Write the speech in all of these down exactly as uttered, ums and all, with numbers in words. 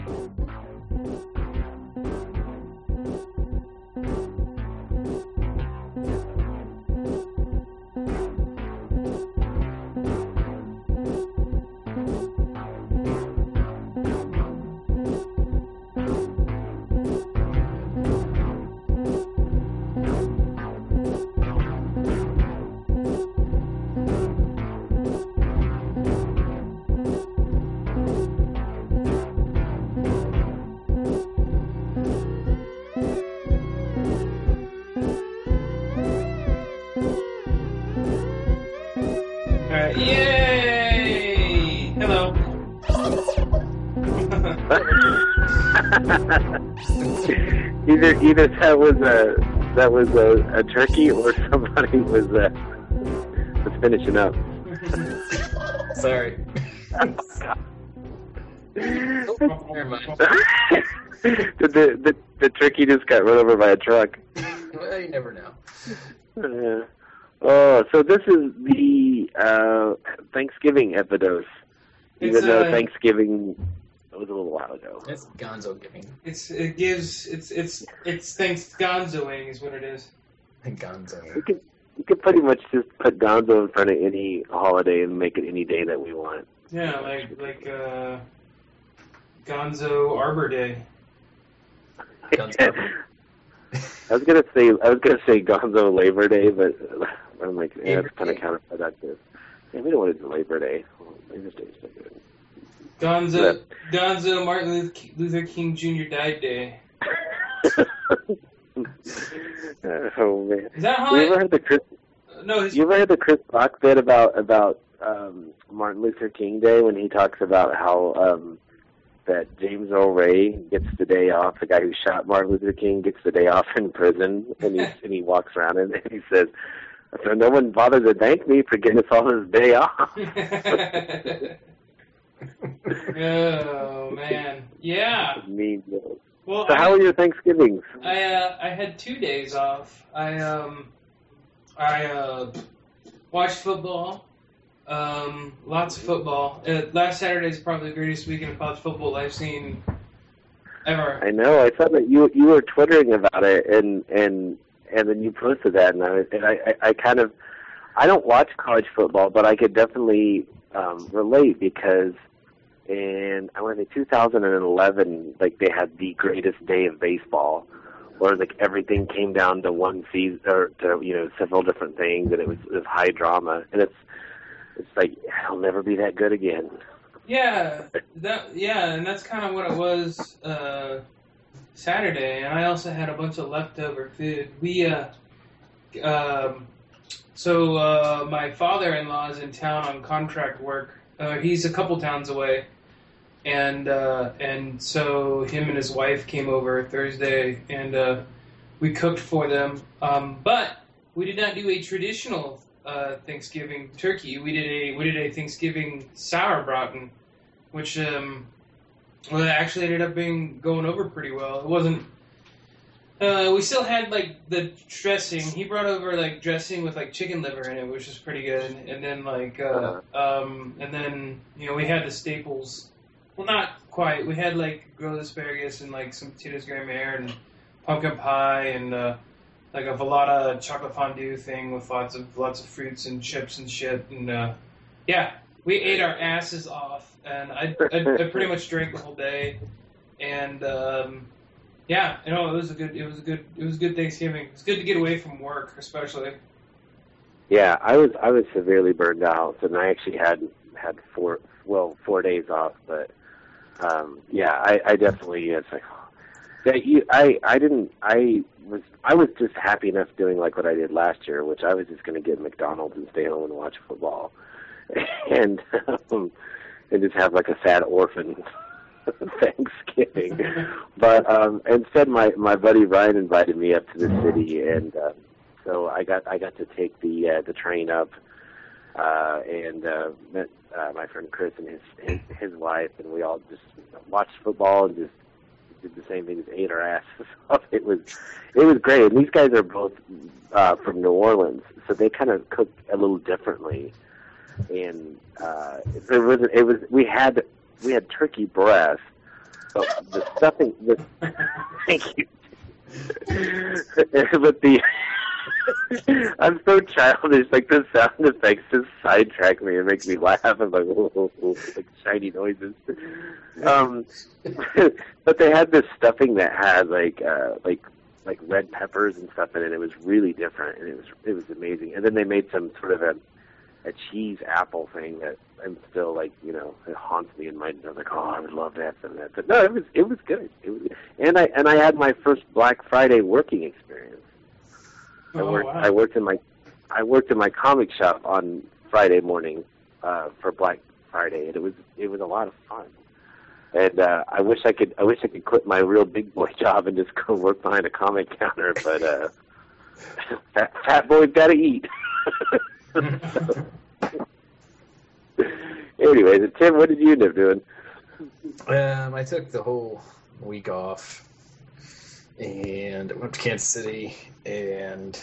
Alright, yay! Hello. either either that was a that was a, a turkey or somebody was uh, was finishing up. Sorry. Never mind. the, the the turkey just got run over by a truck. Well, you never know. Uh, oh, so this is the uh, Thanksgiving epidose, even It's, though uh, Thanksgiving was a little while ago. It's Gonzo giving. It's it gives it's it's it's thanks Gonzoing is what it is. Gonzo. We could we could pretty much just put Gonzo in front of any holiday and make it any day that we want. Yeah, like like uh, Gonzo Arbor Day. Gonzo. I was gonna say I was gonna say Gonzo Labor Day, but I'm like, yeah, that's kind of counterproductive. Yeah, we don't want to do Labor Day. Labor Day's not good. Gonzo Gonzo Martin Luther King Junior died day. Oh man! Is that how You I, ever heard the Chris? no? His, You ever heard the Chris Rock bit about about um, Martin Luther King Day when he talks about how um, that James Earl Ray gets the day off? The guy who shot Martin Luther King gets the day off in prison, and he and he walks around and he says, "So no one bothered to thank me for getting us all this day off." Oh man, yeah. Mean. Well, So I, how were your Thanksgivings? I uh, I had two days off. I um I uh watched football. Um, lots of football. Uh, last Saturday is probably the greatest weekend of college football I've seen ever. I know. I saw that you you were twittering about it, and and and then you posted that, and I and I, I, I kind of I don't watch college football, but I could definitely um, relate because in I want to say two thousand eleven, like they had the greatest day of baseball, where like everything came down to one season or to you know several different things, and it was it was high drama, and it's it's like it'll never be that good again. Yeah, that yeah, and that's kind of what it was uh, Saturday. And I also had a bunch of leftover food. We uh, um, so uh, my father-in-law is in town on contract work. Uh, he's a couple towns away, and uh, and so him and his wife came over Thursday, and uh, we cooked for them. Um, but we did not do a traditional uh, Thanksgiving turkey. We did a we did a Thanksgiving sauerbraten, which um, well, it actually ended up being going over pretty well. It wasn't. Uh, we still had like the dressing. He brought over like dressing with like chicken liver in it, which was pretty good. And then like, uh, um, and then you know we had the staples. Well, not quite. We had like grilled asparagus and like some potatoes gratin and pumpkin pie and uh, like a velada chocolate fondue thing with lots of lots of fruits and chips and shit. And uh, yeah, we ate our asses off. And I, I, I pretty much drank the whole day. And um, yeah, you know, it was a good, it was a good, it was a good Thanksgiving. It's good to get away from work, especially. Yeah, I was I was severely burned out, and I actually had had four well four days off. But um, yeah, I, I definitely it's like that. You, I I didn't I was I was just happy enough doing like what I did last year, which I was just going to get McDonald's and stay home and watch football, and um, and just have like a sad orphan Thanksgiving. But um, instead, my my buddy Ryan invited me up to the city, and uh, so I got I got to take the uh, the train up, uh, and uh, met uh, my friend Chris and his, his his wife, and we all just watched football and just did the same thing as ate our asses off. It was it was great. And these guys are both uh, from New Orleans, so they kind of cook a little differently. And uh, it was it was we had we had turkey breast, So the stuffing, the, thank you. But the, I'm so childish. Like the sound effects just sidetrack me and make me laugh. I'm like, oh, oh, oh, like shiny noises. Um, but they had this stuffing that had like, uh, like, like red peppers and stuff in it. It was really different, and it was it was amazing. And then they made some sort of a a cheese apple thing that I'm still like, you know, it haunts me in my. I was like, oh, I would love to have some of that. But no, it was it was good. It was, and I and I had my first Black Friday working experience. I Oh, worked wow. I worked in my I worked in my comic shop on Friday morning uh, for Black Friday, and it was it was a lot of fun. And uh, I wish I could I wish I could quit my real big boy job and just go work behind a comic counter, but uh, fat, fat boy's got to eat. Anyways, Tim, what did you end up doing? Um, I took the whole week off, and I went to Kansas City, and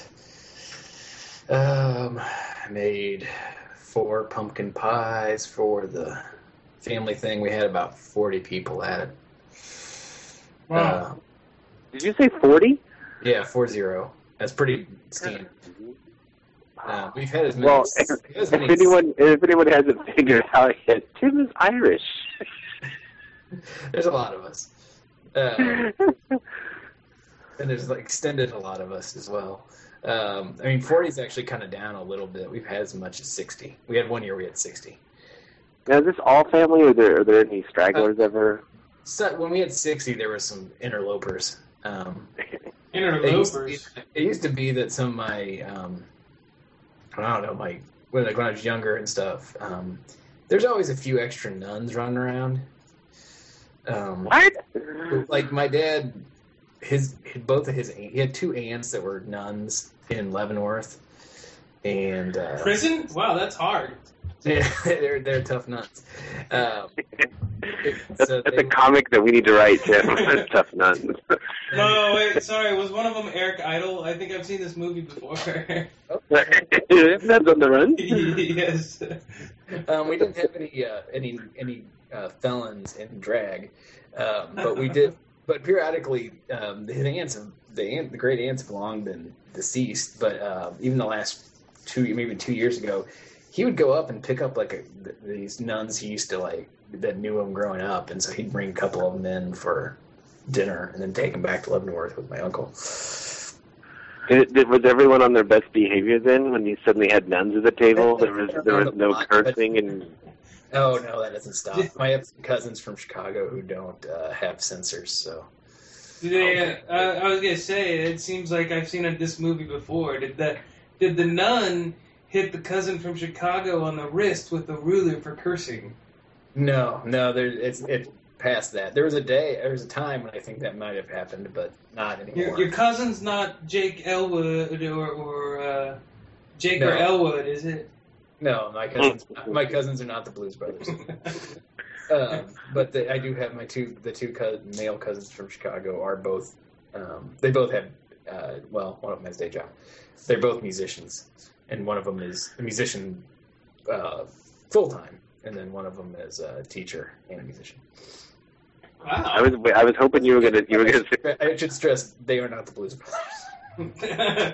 um, made four pumpkin pies for the family thing. We had about forty people at it. Wow. Uh, Did you say forty? yeah, four zero. That's pretty standard. Uh, we've had as many. Well, as, if, as if many anyone if anyone hasn't figured out yet, Tim is Irish. There's a lot of us. Uh, and there's like extended a lot of us as well. Um, I mean, forty is actually kind of down a little bit. We've had as much as sixty. We had one year we had sixty. Now, is this all family, or are there, are there any stragglers uh, ever? So when we had sixty, there were some interlopers. Um, Interlopers. It used, to, it used to be that some of my, um, I don't know, my when, like when I was younger and stuff. Um, there's always a few extra nuns running around. Um, what? Like my dad, his both of his he had two aunts that were nuns in Leavenworth, and uh, Prison? Wow, that's hard. Yeah, they're they're tough nuns. Um, that's so that's they, a comic that we need to write, Tim. Tough nuns. No, wait, sorry. Was one of them Eric Idle? I think I've seen this movie before. Nuns on the run. Yes. Um, we didn't have any uh, any any uh, felons in drag, um, but we did. But periodically, um, his aunts, the aunt, the great aunts, have long been deceased. But uh, even the last two, maybe two years ago, he would go up and pick up like a, these nuns he used to like that knew him growing up, and so he'd bring a couple of them in for dinner and then take them back to Leavenworth with my uncle. Did, did, was everyone on their best behavior then when you suddenly had nuns at the table? There was there was no cursing and. Oh no, that doesn't stop. I have some cousins from Chicago who don't uh, have censors, so. Did they, uh, I was gonna say, it seems like I've seen this movie before. Did that? Did the nun hit the cousin from Chicago on the wrist with a ruler for cursing? No, no, there, it's it's past that. There was a day, there was a time when I think that might have happened, but not anymore. Your, your cousin's not Jake Elwood or or uh, Jake No. or Elwood, is it? No, my cousins, my cousins are not the Blues Brothers. um, but the, I do have my two, the two co- male cousins from Chicago are both. Um, they both have, uh, well, one of them has a day job. They're both musicians, and one of them is a musician uh, full time, and then one of them is a teacher and a musician. Wow. I was I was hoping you were gonna you were gonna say. I should stress they are not the Blues Brothers.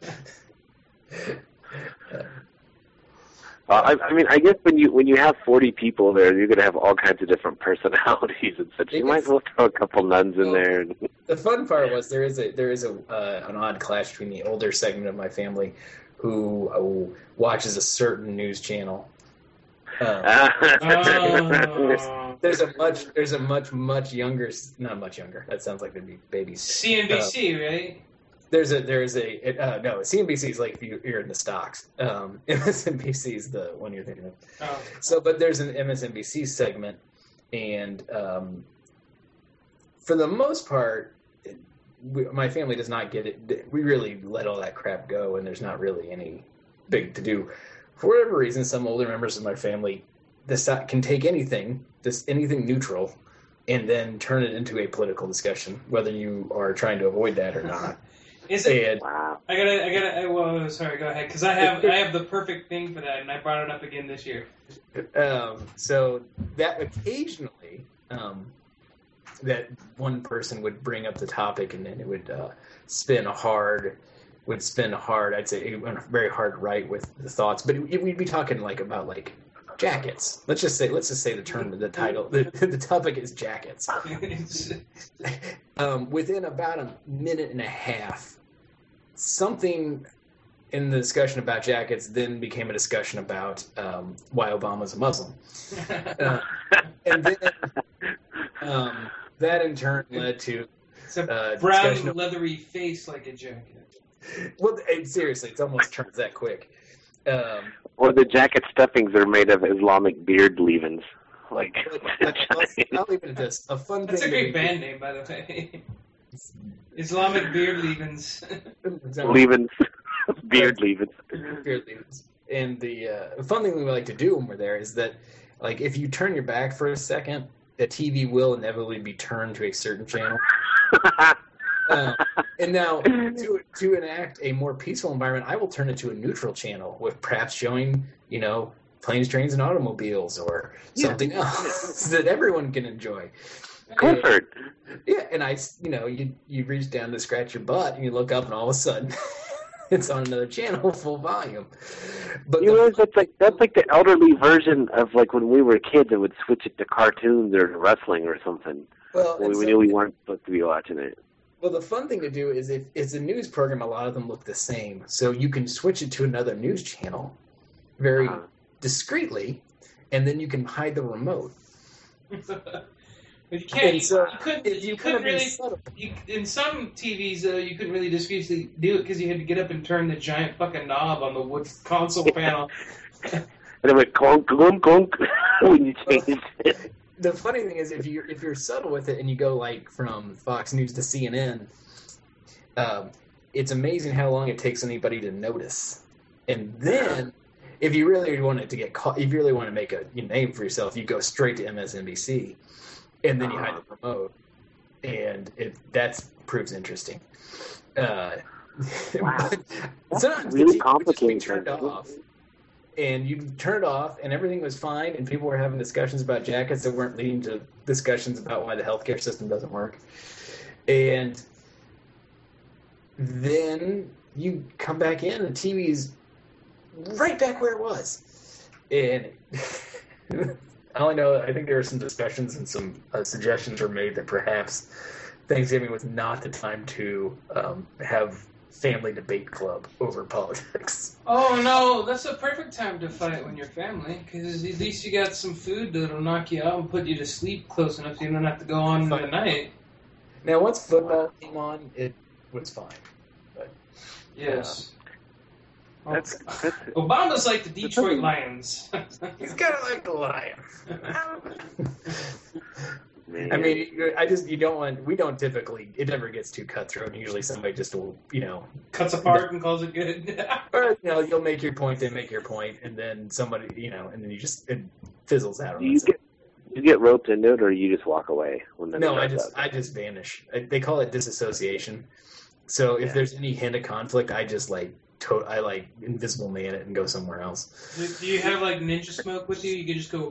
Uh, I, I mean, I guess when you when you have forty people there, you're gonna have all kinds of different personalities and such. You might as well throw a couple nuns in there. And... The fun part was there is a there is a uh, an odd clash between the older segment of my family, who uh, watches a certain news channel. Um, Oh. there's a much there's a much much younger not much younger that sounds like they'd be babies. C N B C, uh, right? There's a there's a it, uh, no C N B C is like if you, you're in the stocks. Um, M S N B C is the one you're thinking of. Oh. So, but there's an M S N B C segment, and um, for the most part, it, we, my family does not get it. We really let all that crap go, and there's not really any big to do. For whatever reason, some older members of my family decide, can take anything, this anything neutral, and then turn it into a political discussion, whether you are trying to avoid that or not. Is it? And, Wow. I gotta, I gotta. I, well, sorry, go ahead, because I have, I have the perfect thing for that, and I brought it up again this year. Um, so that occasionally, um, that one person would bring up the topic and then it would uh, spin hard, would spin hard. I'd say it went very hard right with the thoughts, but it, it, we'd be talking like about like jackets. Let's just say let's just say the term, the title, the, the topic is jackets. um, within about a minute and a half, something in the discussion about jackets then became a discussion about um, why Obama's a Muslim. Uh, and then um, that in turn led to It's a uh, brown, discussion of- leathery face like a jacket. well, it, seriously, it's almost turns that quick. Um, Or the jacket stuffings are made of Islamic beard leavens. Like, but I'll, I'll leave it at this. A fun That's a thing. great to band name, by the way. Islamic beard leavens. leavens, beard leavens. Beard leavens. And the uh, fun thing we like to do when we're there is that, like, if you turn your back for a second, the T V will inevitably be turned to a certain channel. Uh, and now, to to enact a more peaceful environment, I will turn it to a neutral channel with perhaps showing, you know, planes, trains, and automobiles, or something yeah. else that everyone can enjoy. Clifford. And, yeah, and I, you know, you you reach down to scratch your butt, and you look up, and all of a sudden, it's on another channel, full volume. But You the, know, that's like that's like the elderly version of like when we were kids and would switch it to cartoons or wrestling or something. well, When and we so- knew we weren't supposed to be watching it. Well, the fun thing to do is if it's a news program, a lot of them look the same. So you can switch it to another news channel very Uh-huh. discreetly, and then you can hide the remote. But you can't. You, so you couldn't. if You, you couldn't wanna be really. subtle- You, in some T Vs, though, you couldn't really discreetly do it because you had to get up and turn the giant fucking knob on the wood console panel. And it went clunk, clunk, clunk when you changed it. The funny thing is, if you if you're subtle with it and you go like from Fox News to C N N, um, it's amazing how long it takes anybody to notice. And then, if you really want it to get caught, if you really want to make a name for yourself, you go straight to M S N B C, and then you hide the remote, and it that proves interesting. Uh, Wow. but sometimes really the T V would just be complicated. turned off. And you turn it off, and everything was fine, and people were having discussions about jackets that weren't leading to discussions about why the healthcare system doesn't work. And then you come back in, and the T V's right back where it was. And I only know, I think there were some discussions and some uh, suggestions were made that perhaps Thanksgiving was not the time to um, have family debate club over politics. Oh no, that's a perfect time to fight when you're family, because at least you got some food that'll knock you out and put you to sleep close enough so you don't have to go on in the night. Now, once football came on, it was fine. But Yes. Oh, That's, that's Obama's like the Detroit Lions. he's kind of like the lion. man. I mean, I just you don't want. We don't typically. It never gets too cutthroat. Usually, somebody just will, you know, Cuts apart and calls it good. or you know, you'll make your point, they make your point, and then somebody, you know, and then you just it fizzles out. do you get you get roped into it, or you just walk away when the No, I starts just up? I just vanish. I, they call it disassociation. So if Yeah. there's any hint of conflict, I just like to, I like invisible man it and go somewhere else. Do you have like ninja smoke with you? You can just go.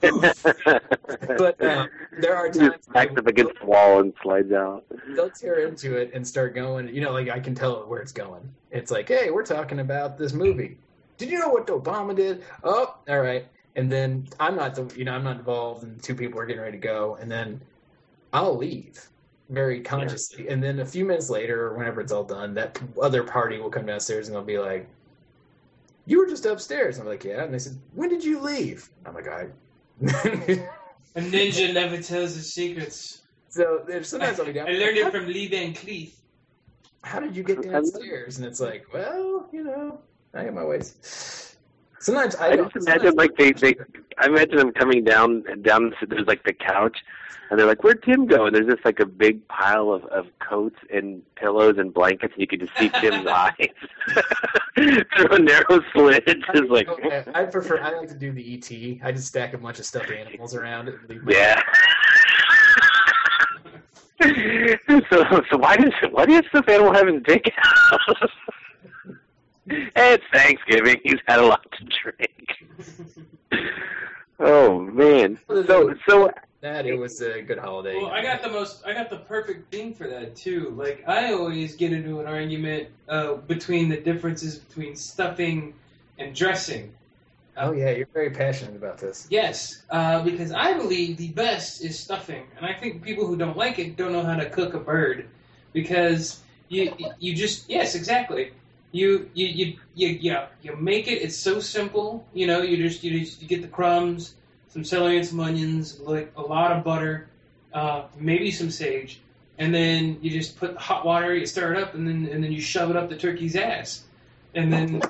But um, there are Just times backs up against the wall and slides out. they'll tear into it and start going. You know, like I can tell where it's going. It's like, hey, we're talking about this movie. Did you know what Obama did? Oh, all right. And then I'm not the, you know, I'm not involved, and two people are getting ready to go, and then I'll leave very consciously. And then a few minutes later, or whenever it's all done, that other party will come downstairs and they'll be like, "You were just upstairs." I'm like, "Yeah." And they said, "When did you leave?" I'm like, "I." A ninja never tells his secrets. So there's sometimes I'll be down. I learned it from Lee Van Cleef. How did you get downstairs? And it's like, well, you know, I got my ways. Sometimes I, I don't. just imagine like they, they I imagine them coming down down there's like the couch and they're like, "Where'd Tim go?" And there's just like a big pile of, of coats and pillows and blankets and you could just see Tim's eyes through a narrow slit. Just like Okay, I prefer. I like to do the E T. I just stack a bunch of stuffed animals around it. And leave my- yeah. so so why does why does the animal have his dick out? It's Thanksgiving. He's had a lot to drink. Oh man. So so that, it was a good holiday. Well, I got the most, I got the perfect thing for that too. Like I always get into an argument uh, between the differences between stuffing and dressing. Oh yeah, you're very passionate about this. Yes, uh, because I believe the best is stuffing, and I think people who don't like it don't know how to cook a bird, because you you just yes exactly you you you you yeah you make it. It's so simple. You know, you just you just you get the crumbs, some celery and some onions, like a lot of butter, uh, maybe some sage, and then you just put hot water. You stir it up, and then and then you shove it up the turkey's ass, and then.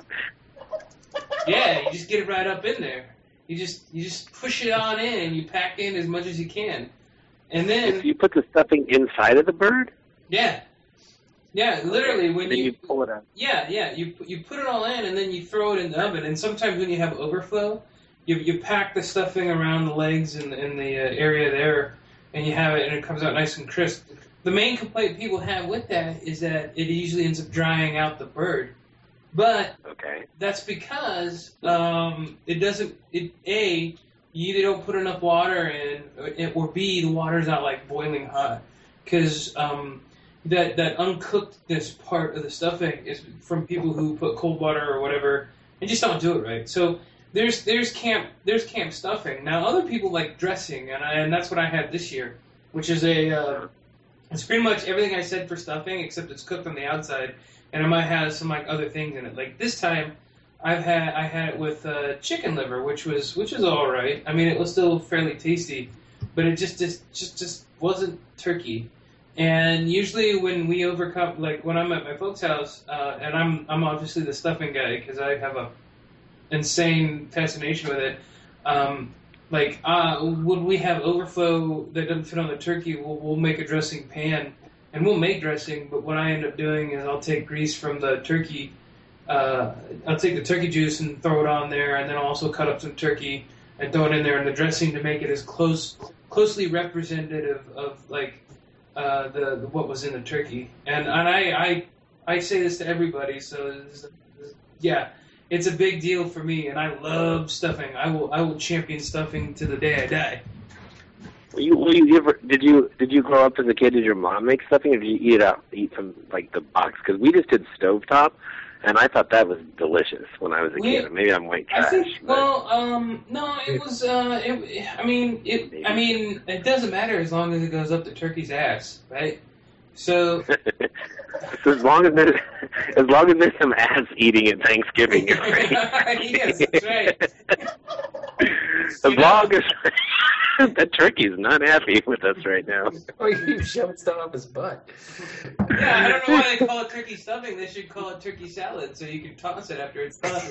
Yeah, you just get it right up in there. You just you just push it on in, and you pack in as much as you can, and then you put the stuffing inside of the bird. Yeah, yeah, literally when then you, you pull it out. Yeah, yeah, you you put it all in, and then you throw it in the oven. And sometimes when you have overflow, you you pack the stuffing around the legs and in the uh, area there, and you have it, and it comes out nice and crisp. The main complaint people have with that is that it usually ends up drying out the bird. But okay. that's because um, it doesn't. It a you either don't put enough water in, or b the water's not like boiling hot, because um, that that uncookedness part of the stuffing is from people who put cold water or whatever and just don't do it right. So there's there's camp there's camp stuffing. Now other people like dressing, and I, and that's what I had this year, which is a uh, it's pretty much everything I said for stuffing except it's cooked on the outside. And I might have some like other things in it. Like this time, I've had I had it with uh, chicken liver, which was which was all right. I mean, it was still fairly tasty, but it just just just, just wasn't turkey. And usually when we overcome, like when I'm at my folks' house, uh, and I'm I'm obviously the stuffing guy because I have a insane fascination with it. Um, like uh, when we have overflow that doesn't fit on the turkey, we'll we'll make a dressing pan. And we'll make dressing, but what I end up doing is I'll take grease from the turkey. Uh, I'll take the turkey juice and throw it on there, and then I'll also cut up some turkey and throw it in there in the dressing to make it as close, closely representative of like uh, the, the what was in the turkey. And and I I, I say this to everybody, so this, this, yeah, it's a big deal for me, and I love stuffing. I will I will champion stuffing to the day I die. Were you, were you ever, did you did you grow up as a kid? Did your mom make stuffing, or did you eat out eat from like the box? Because we just did stovetop, and I thought that was delicious when I was a we, kid. Maybe I'm white trash. I think. But. Well, um, no, it was. Uh, it, I mean, it. Maybe. I mean, it doesn't matter as long as it goes up the turkey's ass, right? So. So as long as there's as long as there's some ass eating at Thanksgiving, you're right. Yes, that's right. As you long know. as that turkey's not happy with us right now. Oh, you shoved stuff up his butt. Yeah, I don't know why they call it turkey stuffing. They should call it turkey salad, so you can toss it after it's done.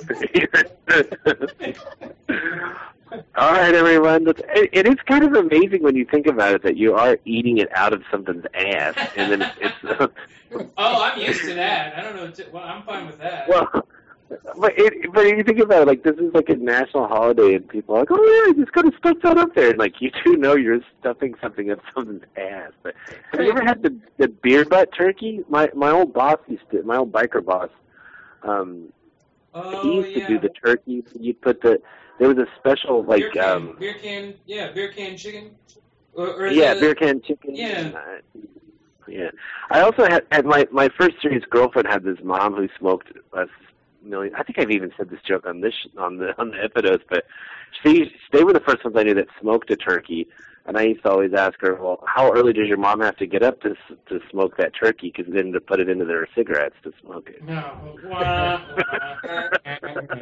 All right, everyone. It, it is kind of amazing when you think about it that you are eating it out of something's ass, and then it's. Uh, oh, I'm used to that. I don't know. T- well, I'm fine with that. Well, but it, but if you think about it, like this is like a national holiday, and people are like, oh yeah, just gotta stuff that up there, and like you do know you're stuffing something up something's ass. But have you ever had the the beer butt turkey? My my old boss used to. My old biker boss. Um, oh, he used yeah. to do the turkey. You put the. There was a special like beer can, um, beer can, yeah, beer can chicken. Or, or yeah, the, beer can chicken. Yeah. And, uh, yeah. I also had, had my my first serious girlfriend had this mom who smoked a million. I think I've even said this joke on this on the on the Epidos, but she they were the first ones I knew that smoked a turkey. And I used to always ask her, well, how early does your mom have to get up to to smoke that turkey? Because then to put it into their cigarettes to smoke it. No. Wah, wah.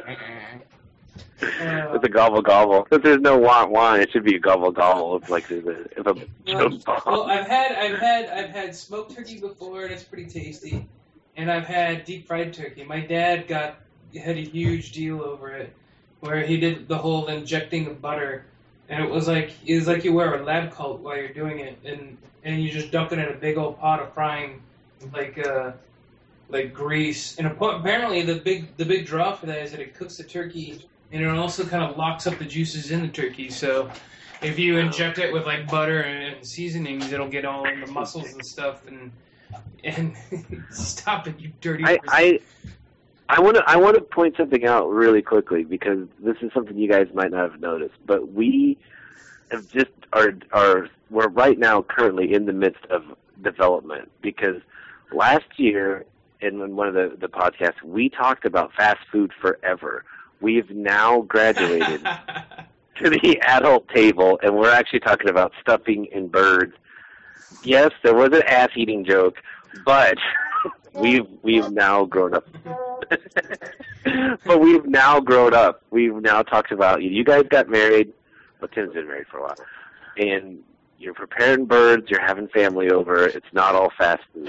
Uh, it's a gobble gobble. If there's no want want, it should be a gobble gobble. If like there's a if a well, well, I've had I've had I've had smoked turkey before, and it's pretty tasty. And I've had deep fried turkey. My dad got had a huge deal over it, where he did the whole injecting of butter, and it was like it was like you wear a lab coat while you're doing it, and and you just dump it in a big old pot of frying, like uh like grease. And apparently the big the big draw for that is that it cooks the turkey. And it also kind of locks up the juices in the turkey. So if you inject it with like butter and seasonings, it'll get all in the muscles and stuff. And and stop it, you dirty. I I, I want to I want to point something out really quickly because this is something you guys might not have noticed. But we have just are are we're right now currently in the midst of development because last year in one of the the podcasts we talked about fast food forever. We've now graduated to the adult table, and we're actually talking about stuffing and birds. Yes, there was an ass-eating joke, but we've we've now grown up. But we've now grown up. We've now talked about you guys got married. Well, Tim's been married for a while, and you're preparing birds. You're having family over. It's not all fast food.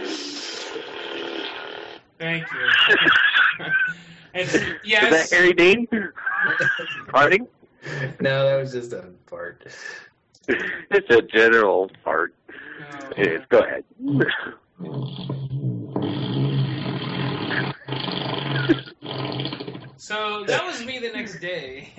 Thank you. It's, yes. Is that Harry Dean? Farting? No, that was just a fart. It's a general fart. Oh. Anyways, go ahead. So that was me the next day.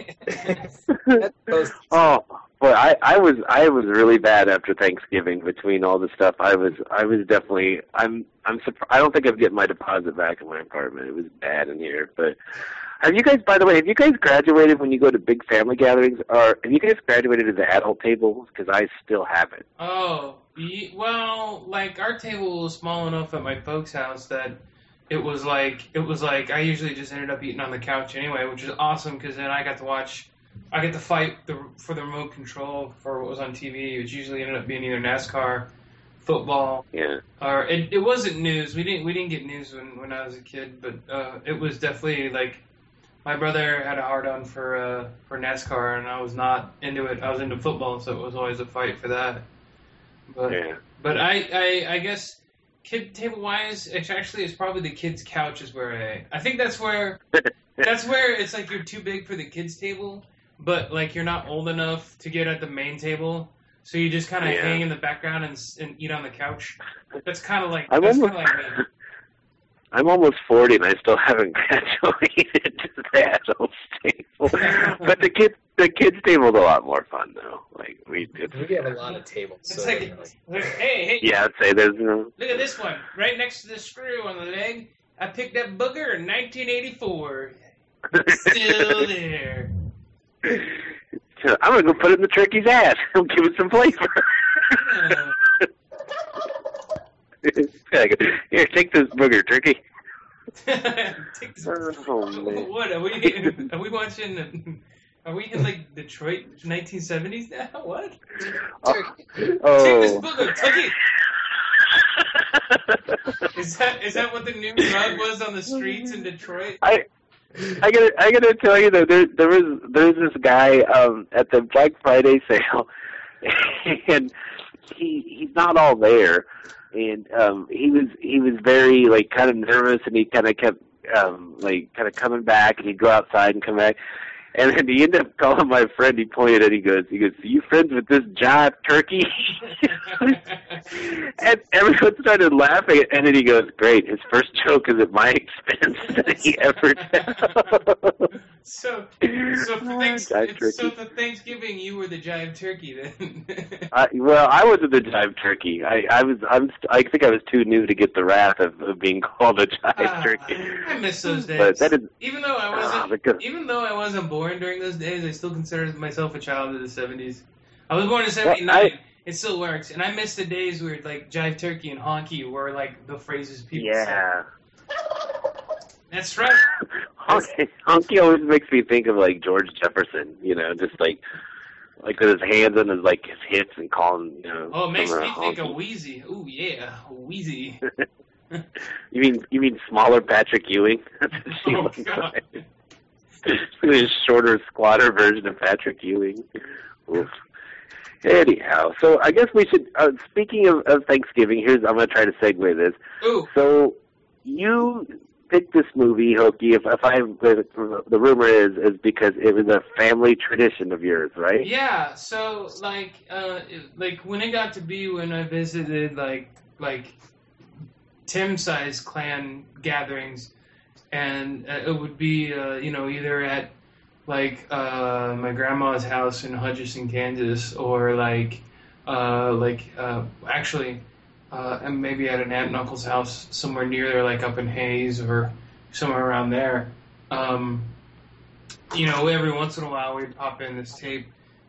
Oh, boy, I, I was I was really bad after Thanksgiving. Between all the stuff, I was I was definitely I'm I'm surprised. I don't think I'm getting my deposit back in my apartment. It was bad in here. But have you guys, by the way, have you guys graduated when you go to big family gatherings? Or have you guys graduated to the adult table? Because I still haven't. Oh, ye- well, like our table was small enough at my folks' house that it was like it was like I usually just ended up eating on the couch anyway, which is awesome because then I got to watch. I get to fight the, for the remote control for what was on T V, which usually ended up being either NASCAR, football, Yeah. or it, it wasn't news. We didn't we didn't get news when, when I was a kid, but uh, it was definitely like my brother had a hard on for uh, for NASCAR, and I was not into it. I was into football, so it was always a fight for that. But Yeah. but I, I I guess kid table wise, it's actually it's probably the kids' couch is where I I think that's where that's where it's like you're too big for the kids' table. But, like, you're not old enough to get at the main table, so you just kind of Yeah. hang in the background and, and eat on the couch. That's kind of like, I'm that's kind almost, of like me. I'm almost forty, and I still haven't graduated to the adult table. But the kids, the kids' table's a lot more fun, though. Like we, it's, We have a lot of tables. It's So, like, you know, like, like, hey, hey, yeah, I'd say there's no. look at this one. Right next to the screw on the leg, I picked up booger in nineteen eighty-four. Still there. I'm gonna go put it in the turkey's ass. It'll give it some flavor. Here, take this booger, turkey. Take this- Oh, man. What are we? Are we watching? Are we in like Detroit nineteen seventies now? What? Oh, Take this oh. booger, take it. Is that is that what the new drug was on the streets in Detroit? I. I gotta, I gotta tell you though, there, there was, there's this guy um, at the Black Friday sale, and he, he's not all there, and um, he was, he was very like kind of nervous, and he kind of kept um, like kind of coming back, and he'd go outside and come back, and then he ended up calling my friend. He pointed at, he goes, he goes, "Are you friends with this jive turkey?" And everyone started laughing, and then he goes, "Great, his first joke is at my expense that he ever did." So, so for, thanks, Jive turkey. so for Thanksgiving, you were the jive turkey then. I, well, I wasn't the jive turkey. I, I was. I'm. St- I think I was too new to get the wrath of, of being called a jive Ah, turkey. I miss those days. But that is. Even though I Ah, wasn't, because- even though I wasn't born during those days, I still consider myself a child of the seventies. I was born in Well, seventy-nine. I- It still works, and I miss the days where like jive turkey and honky were like the phrases people said. Yeah. That's right. Honky, honky always makes me think of like George Jefferson. You know, just like like with his hands on his like his hips and calling. You know. Oh, it makes me someone a think of honky. Wheezy. Ooh yeah, Wheezy. You mean you mean smaller Patrick Ewing? That's what she Oh, looks God. like. This shorter, squatter version of Patrick Ewing. Oof. Anyhow, so I guess we should. Uh, speaking of, of Thanksgiving, here's I'm going to try to segue this. Ooh. So you picked this movie, Hokey. If, if I the rumor is is because it was a family tradition of yours, right? Yeah. So like, uh, like when it got to be when I visited like like Tim-sized clan gatherings, and uh, it would be uh, you know either at like uh, my grandma's house in Hutchinson, Kansas, or like uh, like uh, actually uh, and maybe at an aunt and uncle's house somewhere near there, like up in Hayes or somewhere around there. Um, you know, every once in a while we'd pop in this tape,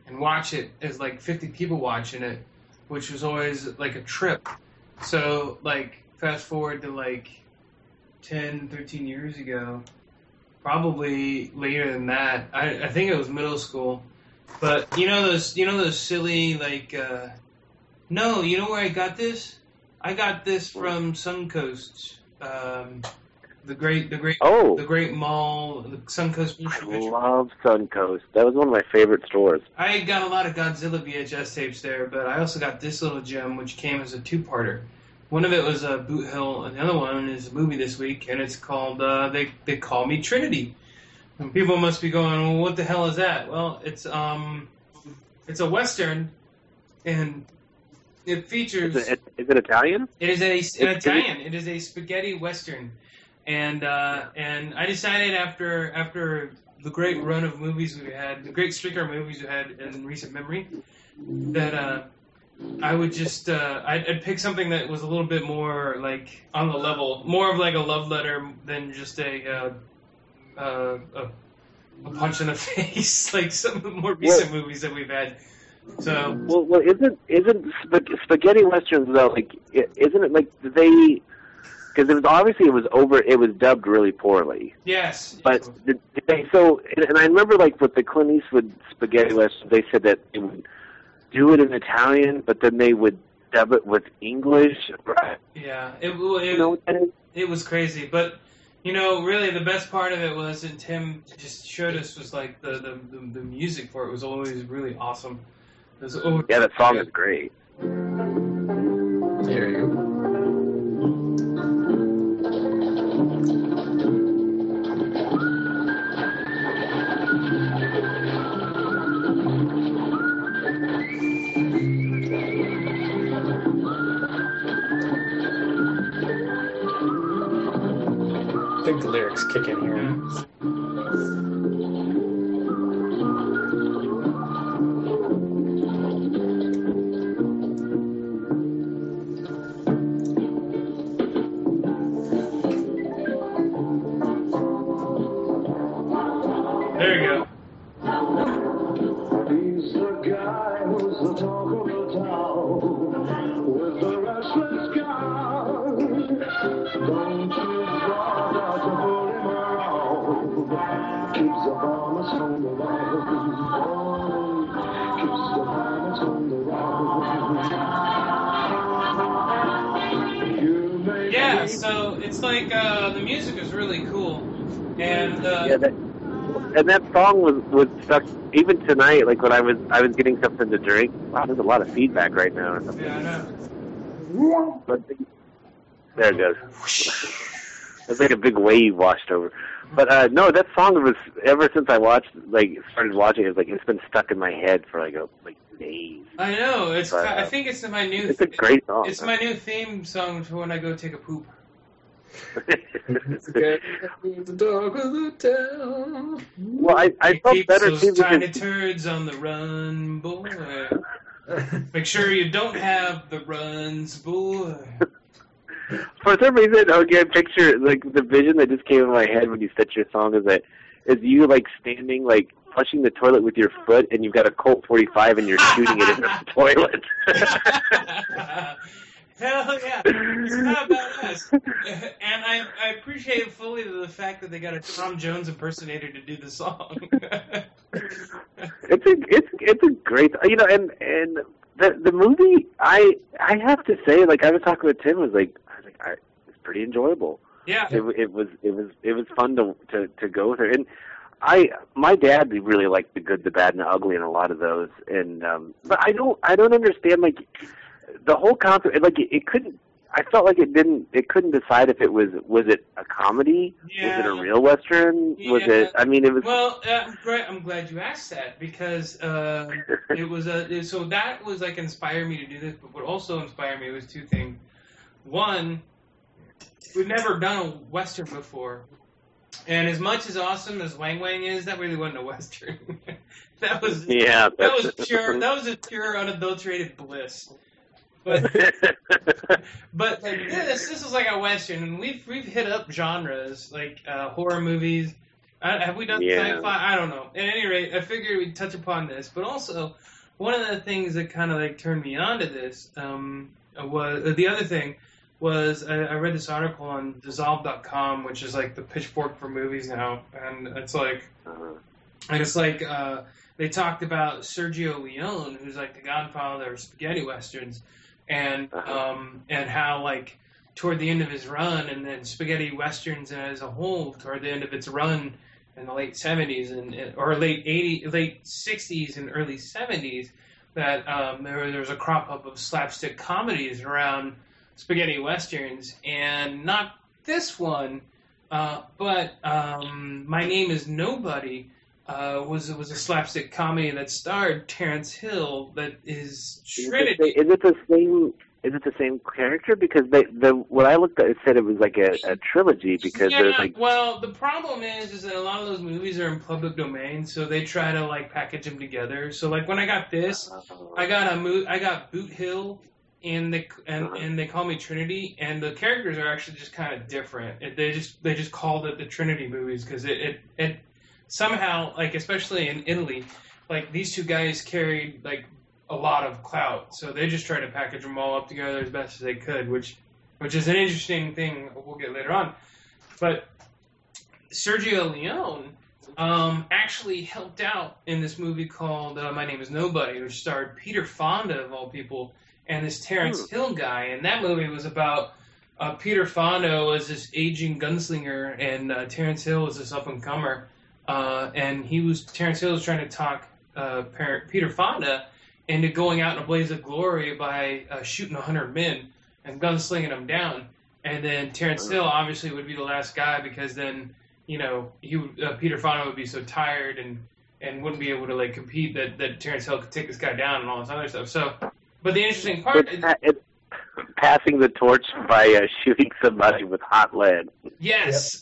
and watch it as like fifty people watching it, which was always like a trip. So like fast forward to like ten, thirteen years ago, probably later than that. I, I think it was middle school. But you know those you know those silly like uh, no, you know where I got this? I got this from Suncoast. Um, the great the great Oh. the great mall, the Suncoast. I love Suncoast. That was one of my favorite stores. I got a lot of Godzilla V H S tapes there, but I also got this little gem which came as a two-parter. One of it was a uh, Boot Hill, and the other one is a movie this week, and it's called uh, they they call me Trinity. And people must be going, well, what the hell is that? Well, it's um, it's a western, and it features. Is it, is it Italian? It is a It's- an Italian. It is a spaghetti western, and uh, and I decided after after the great run of movies we had, the great streak of movies we had in recent memory, that uh, I would just uh, I'd, I'd pick something that was a little bit more like on the level, more of like a love letter than just a uh, uh, a, a punch in the face, like some of the more recent movies that we've had. So Well, well, isn't isn't sp- spaghetti westerns though? Like, i- isn't it like they? Because it was obviously it was over. It was dubbed really poorly. yes, But did, did they? So, and, and I remember like with the Clint Eastwood spaghetti westerns, they said that they would do it in Italian, but then they would dub it with English. Right? yeah, it well, it, You know what that is? it was crazy, but you know, really the best part of it was, and Tim just showed us, was like the the, the, the music for it was always really awesome. It was always, Yeah, that song is great. There you go. I think the lyrics kick in here. yeah. There you go. He's the guy who's the talk of the town with the restless guy. Don't you bother to pull him around. Keeps the farmers on the road. Oh, keeps the farmers on the road. You may Yeah, be- so it's like uh, the music is really cool, and uh, Yeah, that, and that song was was stuck even tonight. Like when I was I was getting something to drink. Wow, there's a lot of feedback right now. yeah, I know. But there it goes. It's like a big wave washed over. But uh no, that song was ever since I watched like started watching it, like it's been stuck in my head for like a like days. I know. It's But, I uh, think it's my new. It's a great song. It's my new theme song for when I go take a poop. It's the guy who's the dog of the town. Well, I I felt Keep better those too tiny because turds on the run, boy. Make sure you don't have the runs, boy. for some reason, okay, picture like the vision that just came in my head when you set your song is that is you like standing like flushing the toilet with your foot, and you've got a Colt forty-five and you're shooting it into the toilet. Hell yeah. It's not badass. And I, I appreciate fully the fact that they got a Tom Jones impersonator to do the song. It's a it's it's a great you know and and the the movie I I have to say like I was talking with Tim was like I was like I, it's pretty enjoyable. Yeah. It, it was it was it was fun to to to go with her and I my dad really liked the good, the bad, and the ugly in a lot of those and um but I don't I don't understand like the whole concept like it, it couldn't I felt like it didn't it couldn't decide if it was was it a comedy Yeah. was it a real western was Yeah. it I mean it was Well, uh, I'm glad, I'm glad you asked that because uh, it was a so that was like inspired me to do this. But what also inspired me was two things. One, we've never done a western before, and as much as awesome as Wang Wang is, that really wasn't a western. that was yeah that was pure that was a pure unadulterated bliss. But but like this this is like a western, and we've we've hit up genres like uh, horror movies. I, have we done Yeah. sci-fi? I don't know. At any rate, I figured we'd touch upon this. But also, one of the things that kind of like turned me on to this um, was uh, the other thing was I, I read this article on dissolve dot com, which is like the pitchfork for movies now, and it's like, Uh-huh. and it's like uh, they talked about Sergio Leone, who's like the godfather of spaghetti westerns, and Uh-huh. um, and how like toward the end of his run, and then spaghetti westerns as a whole toward the end of its run in the late seventies and or late eighties, late sixties and early seventies, that um, there, there was a crop up of slapstick comedies around spaghetti westerns, and not this one, uh, but um, My Name Is Nobody uh, was was a slapstick comedy that starred Terrence Hill. That is Is Trinity. it, the, is it the same? Is it the same character? Because they, the what I looked at, it said it was like a, a trilogy. Because yeah, there's like well, the problem is, is that a lot of those movies are in public domain, so they try to like package them together. So like when I got this, I got a mo- I got Boot Hill, and they and, and they call me Trinity, and the characters are actually just kind of different. It, they just they just called it the Trinity movies because it, it it somehow, like especially in Italy, like these two guys carried like a lot of clout, so they just tried to package them all up together as best as they could, which which is an interesting thing we'll get later on. But Sergio Leone um, actually helped out in this movie called uh, My Name Is Nobody, which starred Peter Fonda, of all people, and this Terrence Hmm. Hill guy. And that movie was about uh, Peter Fonda was this aging gunslinger, and uh, Terrence Hill was this up-and-comer. Uh, and he was Terrence Hill was trying to talk uh, Per- Peter Fonda into going out in a blaze of glory by uh, shooting a hundred men and gunslinging them down. And then Terrence Hill obviously would be the last guy, because then, you know, he would, uh, Peter Fonda would be so tired and, and wouldn't be able to like compete that, that Terrence Hill could take this guy down and all this other stuff. So, but the interesting part it's, is, pa- it's passing the torch by uh, shooting somebody with hot lead. yes,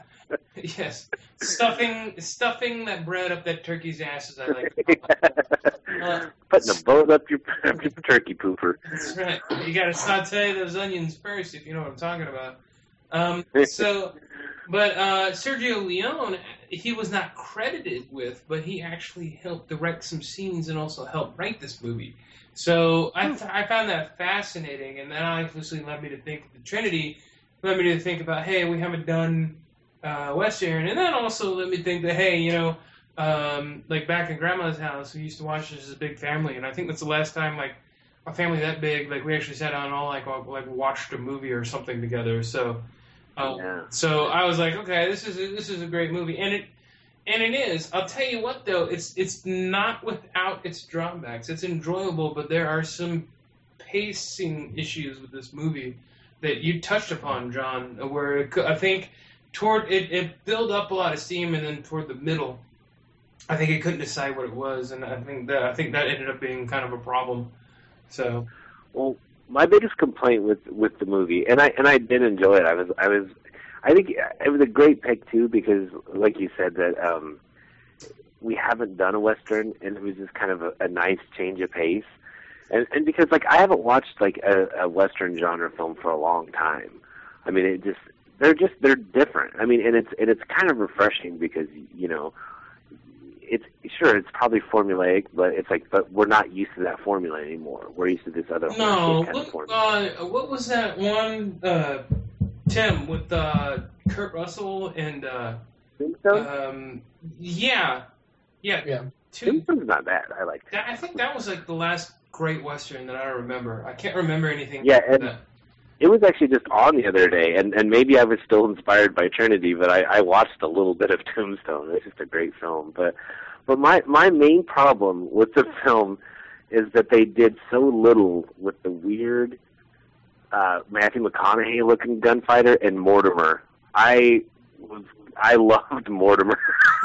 yes, stuffing stuffing that bread up that turkey's ass, as I like to call it. Uh, Putting a boat up your, up your turkey pooper. That's right. You got to saute those onions first, if you know what I'm talking about. Um, so, but uh, Sergio Leone, he was not credited with, but he actually helped direct some scenes and also helped write this movie. So I, th- I found that fascinating, and that obviously led me to think of the Trinity, led me to think about, hey, we haven't done uh, Western, and then also let me think that, hey, you know, um, like back in Grandma's house, we used to watch this as a big family, and I think that's the last time, like, a family that big, like, we actually sat down and all, like, all, like watched a movie or something together. So, um, Yeah. so I was like, okay, this is a, this is a great movie, and it and it is. I'll tell you what, though, it's it's not without its drawbacks. It's enjoyable, but there are some pacing issues with this movie that you touched upon, John, where it, could- I think toward it, it built up a lot of steam, and then toward the middle, I think it couldn't decide what it was, and I think that I think that ended up being kind of a problem. So, Well, my biggest complaint with with the movie, and I and I did enjoy it. I was I was, I think it was a great pick too, because like you said that um, we haven't done a Western, and it was just kind of a, a nice change of pace, and and because like I haven't watched like a, a Western genre film for a long time. I mean, it just they're just they're different. I mean, and it's and it's kind of refreshing because you know. It's sure it's probably formulaic, but it's like, but we're not used to that formula anymore. We're used to this other no, kind of look, formula. uh, what was that one, uh, Tim, with uh, Kurt Russell and, uh, Tombstone? um, yeah, yeah, Yeah. two. Tombstone's not bad. I like that. That, I think that was like the last great Western that I remember. I can't remember anything. Yeah, after and- that. It was actually just on the other day, and, and maybe I was still inspired by Trinity, but I, I watched a little bit of Tombstone. It's just a great film. But but my, my main problem with the film is that they did so little with the weird uh, Matthew McConaughey-looking gunfighter and Mortimer. I was I loved Mortimer,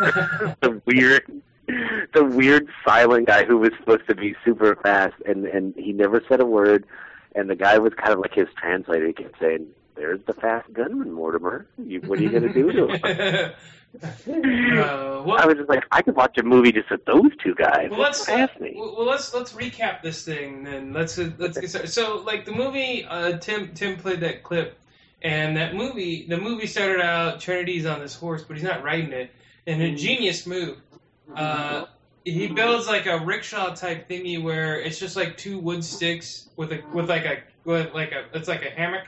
the weird the weird silent guy who was supposed to be super fast, and, and he never said a word. And the guy was kind of like his translator. He kept saying, "There's the fast gunman, Mortimer. You, what are you going to do to him?" uh, well, I was just like, I could watch a movie just with those two guys. Well, That's let's uh, fascinating. well, let's let's recap this thing then. Let's uh, let's get started. So, like the movie, uh, Tim Tim played that clip, and that movie, the movie started out Trinity's on this horse, but he's not riding it. and a genius move. Uh, he builds like a rickshaw type thingy where it's just like two wood sticks with a with like a with like a it's like a hammock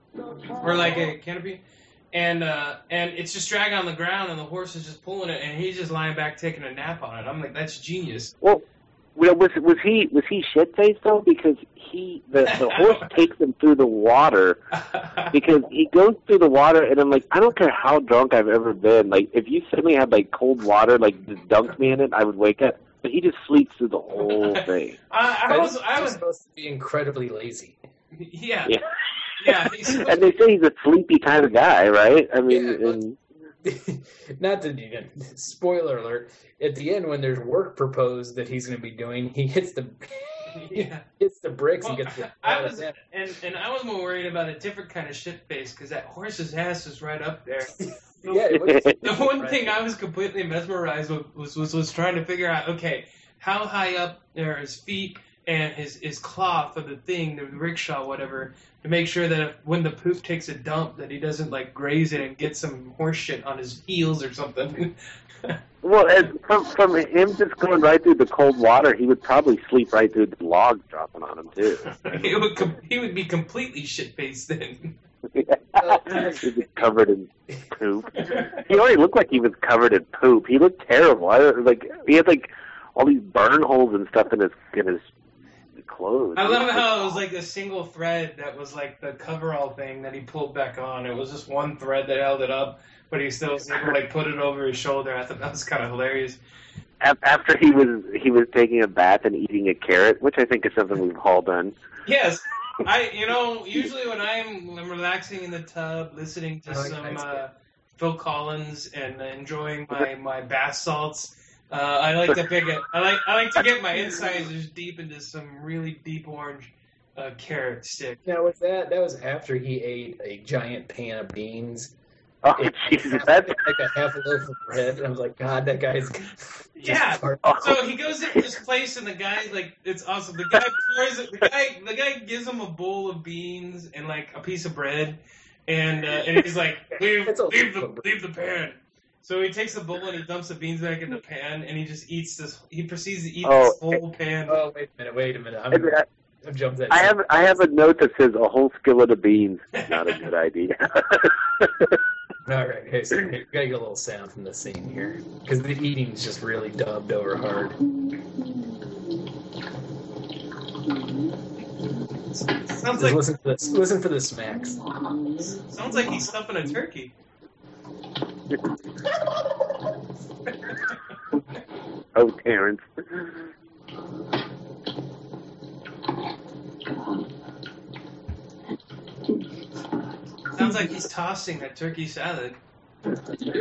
or like a canopy, and uh, and it's just dragging on the ground, and the horse is just pulling it, and he's just lying back taking a nap on it. I'm like, that's genius. Well, well, was was he was he shit faced though? Because he the the horse takes him through the water. Because he goes through the water, and I'm like, I don't care how drunk I've ever been. Like, if you suddenly had like cold water, like just dunked me in it, I would wake up. But he just sleeps through the whole thing. I, I was I was supposed to be incredibly lazy. Yeah. Yeah. Yeah. He's And they say he's a sleepy kind of guy, right? I mean, Yeah, and, not to you know, spoiler alert. At the end, when there's work proposed that he's going to be doing, he hits the yeah. hits the bricks Well, and gets the. I was and and I was more worried about a different kind of shit face because that horse's ass is right up there. Yeah, it was, The one thing I was completely mesmerized with was, was was trying to figure out, okay, how high up are his feet and his, his cloth of the thing, the rickshaw, whatever, to make sure that if, when the poop takes a dump that he doesn't like graze it and get some horse shit on his heels or something. well, and from from him just going right through the cold water, he would probably sleep right through the logs dropping on him too. he would com- he would be completely shit faced then. He'd be covered in poop. He already looked like he was covered in poop. He looked terrible. I like he had like all these burn holes and stuff in his in his clothes. I love how it was like a single thread that was like the coverall thing that he pulled back on. It was just one thread that held it up, but he still was able to like put it over his shoulder. I thought that was kind of hilarious. After he was he was taking a bath and eating a carrot, which I think is something we've all done. Yes. I, you know, usually when I'm, I'm relaxing in the tub, listening to I like some ice uh, Phil Collins and enjoying my, my bath salts, uh, I like to pick it. I like I like to get my incisors deep into some really deep orange uh, carrot stick. Now was that that was after he ate a giant pan of beans. Oh It- Jesus, that's like a half a loaf of bread, and I was like, God, that guy's just Yeah. fart- oh, So he goes into this place, and the guy like it's awesome. The guy pours it. The guy the guy gives him a bowl of beans and like a piece of bread, and uh, and he's like, leave It's a- leave the leave the pan. So he takes the bowl and he dumps the beans back in the pan, and he just eats this. He proceeds to eat Oh, this whole pan. Oh wait a minute, wait a minute. I'm, I, I've jumped that. I have I have a note that says a whole skillet of beans is not a good idea. All right, hey, so we gotta get a little sound from the scene here because the eating's just really dubbed over hard. Sounds Just like listen for this. Listen for the smacks. sounds like he's stuffing a turkey. Oh, Terrence. Sounds like he's tossing a turkey salad. I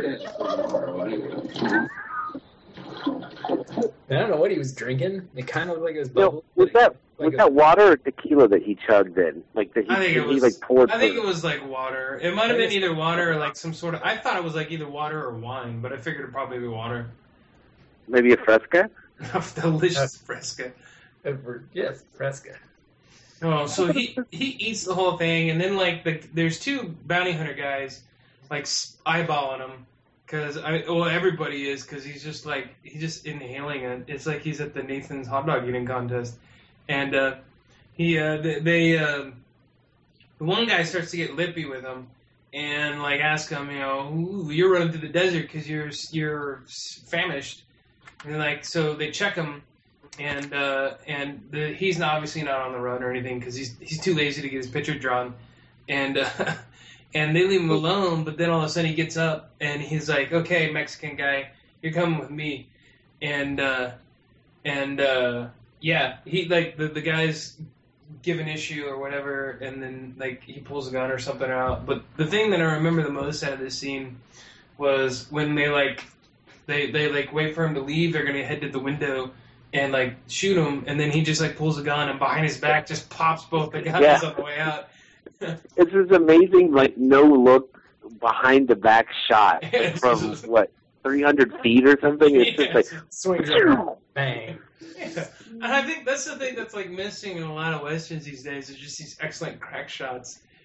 don't know what he was drinking. It kind of looked like it was No, bubbles. was but that like was a- that water or tequila that he chugged in? Like that he, I think it he was. like poured. I think for- it was like water. It might have been either water or like some sort of. I thought it was like either water or wine, but I figured it'd probably be water. maybe a Fresca. Delicious Fresca. uh, Yes, Fresca. Oh, so he he eats the whole thing, and then like the there's two bounty hunter guys like s- eyeballing him because I well everybody is because he's just like he's just inhaling it. It's like he's at the Nathan's hot dog eating contest, and uh, he uh, they, they uh, the one guy starts to get lippy with him and like ask him, you know, Ooh, you're running through the desert because you're you're famished, and like so they check him. And uh, and the, he's not, obviously not on the run or anything because he's he's too lazy to get his picture drawn, and uh, and they leave him alone. But then all of a sudden he gets up and he's like, "Okay, Mexican guy, you're coming with me," and uh, and uh, yeah, he like the the guy's give an issue or whatever, and then like he pulls a gun or something out. But the thing that I remember the most out of this scene was when they like they they like wait for him to leave. They're gonna head to the window and like shoot him, and then he just like pulls a gun and behind his back just pops both the guys Yeah. on the way out. It's this amazing like no look behind the back shot Yes. from what three hundred feet or something. It's just like Swings up, bang. Yeah. And I think that's the thing that's like missing in a lot of westerns these days is just these excellent crack shots.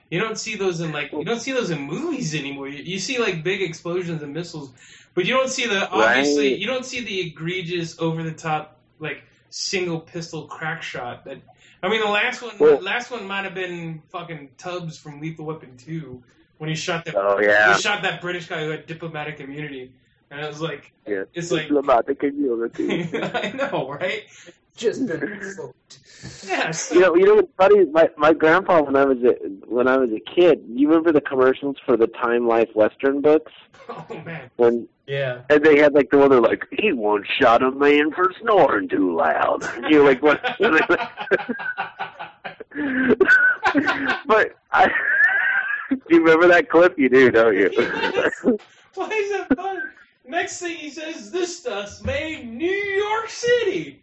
You don't see those in like you don't see those in movies anymore. You, you see like big explosions and missiles, but you don't see the obviously Right. you don't see the egregious over the top like single pistol crack shot that. I mean, the last one Well- the last one might have been fucking Tubbs from Lethal Weapon two when he shot that Oh yeah. he shot that British guy who had diplomatic immunity, and it was like Yeah. it's like Diplomatic immunity. I know, right? Just been revoked. Yeah. So, You know, you know what's funny? My my grandpa, when I was a when I was a kid, you remember the commercials for the Time Life Western books? oh man. When Yeah. and they had like the one they're like, he once shot a man for snoring too loud. You're like, what? But I, do you remember that clip? You do, don't you? Yes. Why is that funny? Next thing he says, this stuff's made in New York City.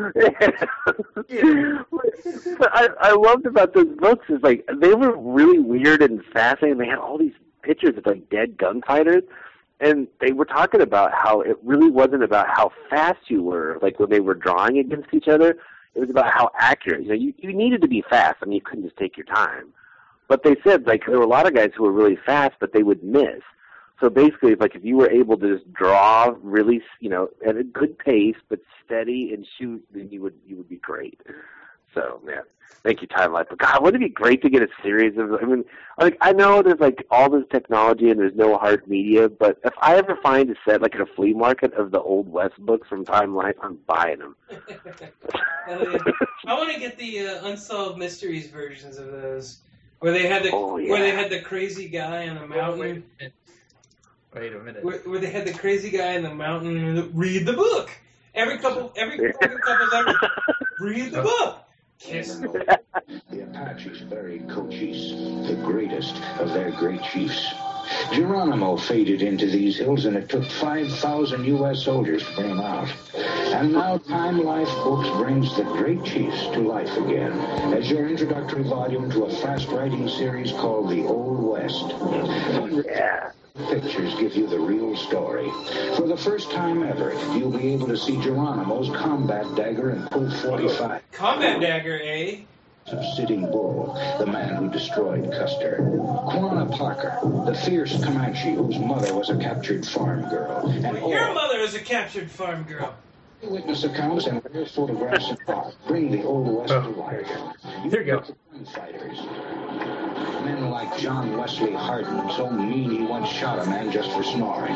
But I, I loved about those books is like they were really weird and fascinating. They had all these pictures of like dead gunfighters, and they were talking about how it really wasn't about how fast you were, like when they were drawing against each other. It was about how accurate. You know, you, you needed to be fast. I mean, you couldn't just take your time. But they said like there were a lot of guys who were really fast, but they would miss. So basically, like if you were able to just draw really, you know, at a good pace but steady and shoot, then you would you would be great. So man, thank you, Time Life. But God, wouldn't it be great to get a series of? I mean, like I know there's like all this technology and there's no hard media, but if I ever find a set like at a flea market of the Old West books from Time Life, I'm buying them. Hell yeah. I want to get the uh, Unsolved Mysteries versions of those, where they had the Oh, yeah. where they had the crazy guy on the mountain. Wait a minute. Wait a minute. Where, where they had the crazy guy in the mountain and read the book. Every couple, every fucking couple ever read the book. The Apaches buried Cochise, the greatest of their great chiefs. Geronimo faded into these hills, and it took five thousand U S soldiers to bring him out. And now Time Life Books brings the great chiefs to life again as your introductory volume to a fast-writing series called The Old West. Yeah. Pictures give you the real story. For the first time ever, you'll be able to see Geronimo's combat dagger and Colt forty-five. Combat dagger, eh? Of Sitting Bull, the man who destroyed Custer. Quanah Parker, the fierce Comanche whose mother was a captured farm girl. And Your all mother is a captured farm girl. witness accounts and rare photographs and art bring the Old West to life. There you go. Gunfighters. Men like John Wesley Hardin, so mean he once shot a man just for snoring.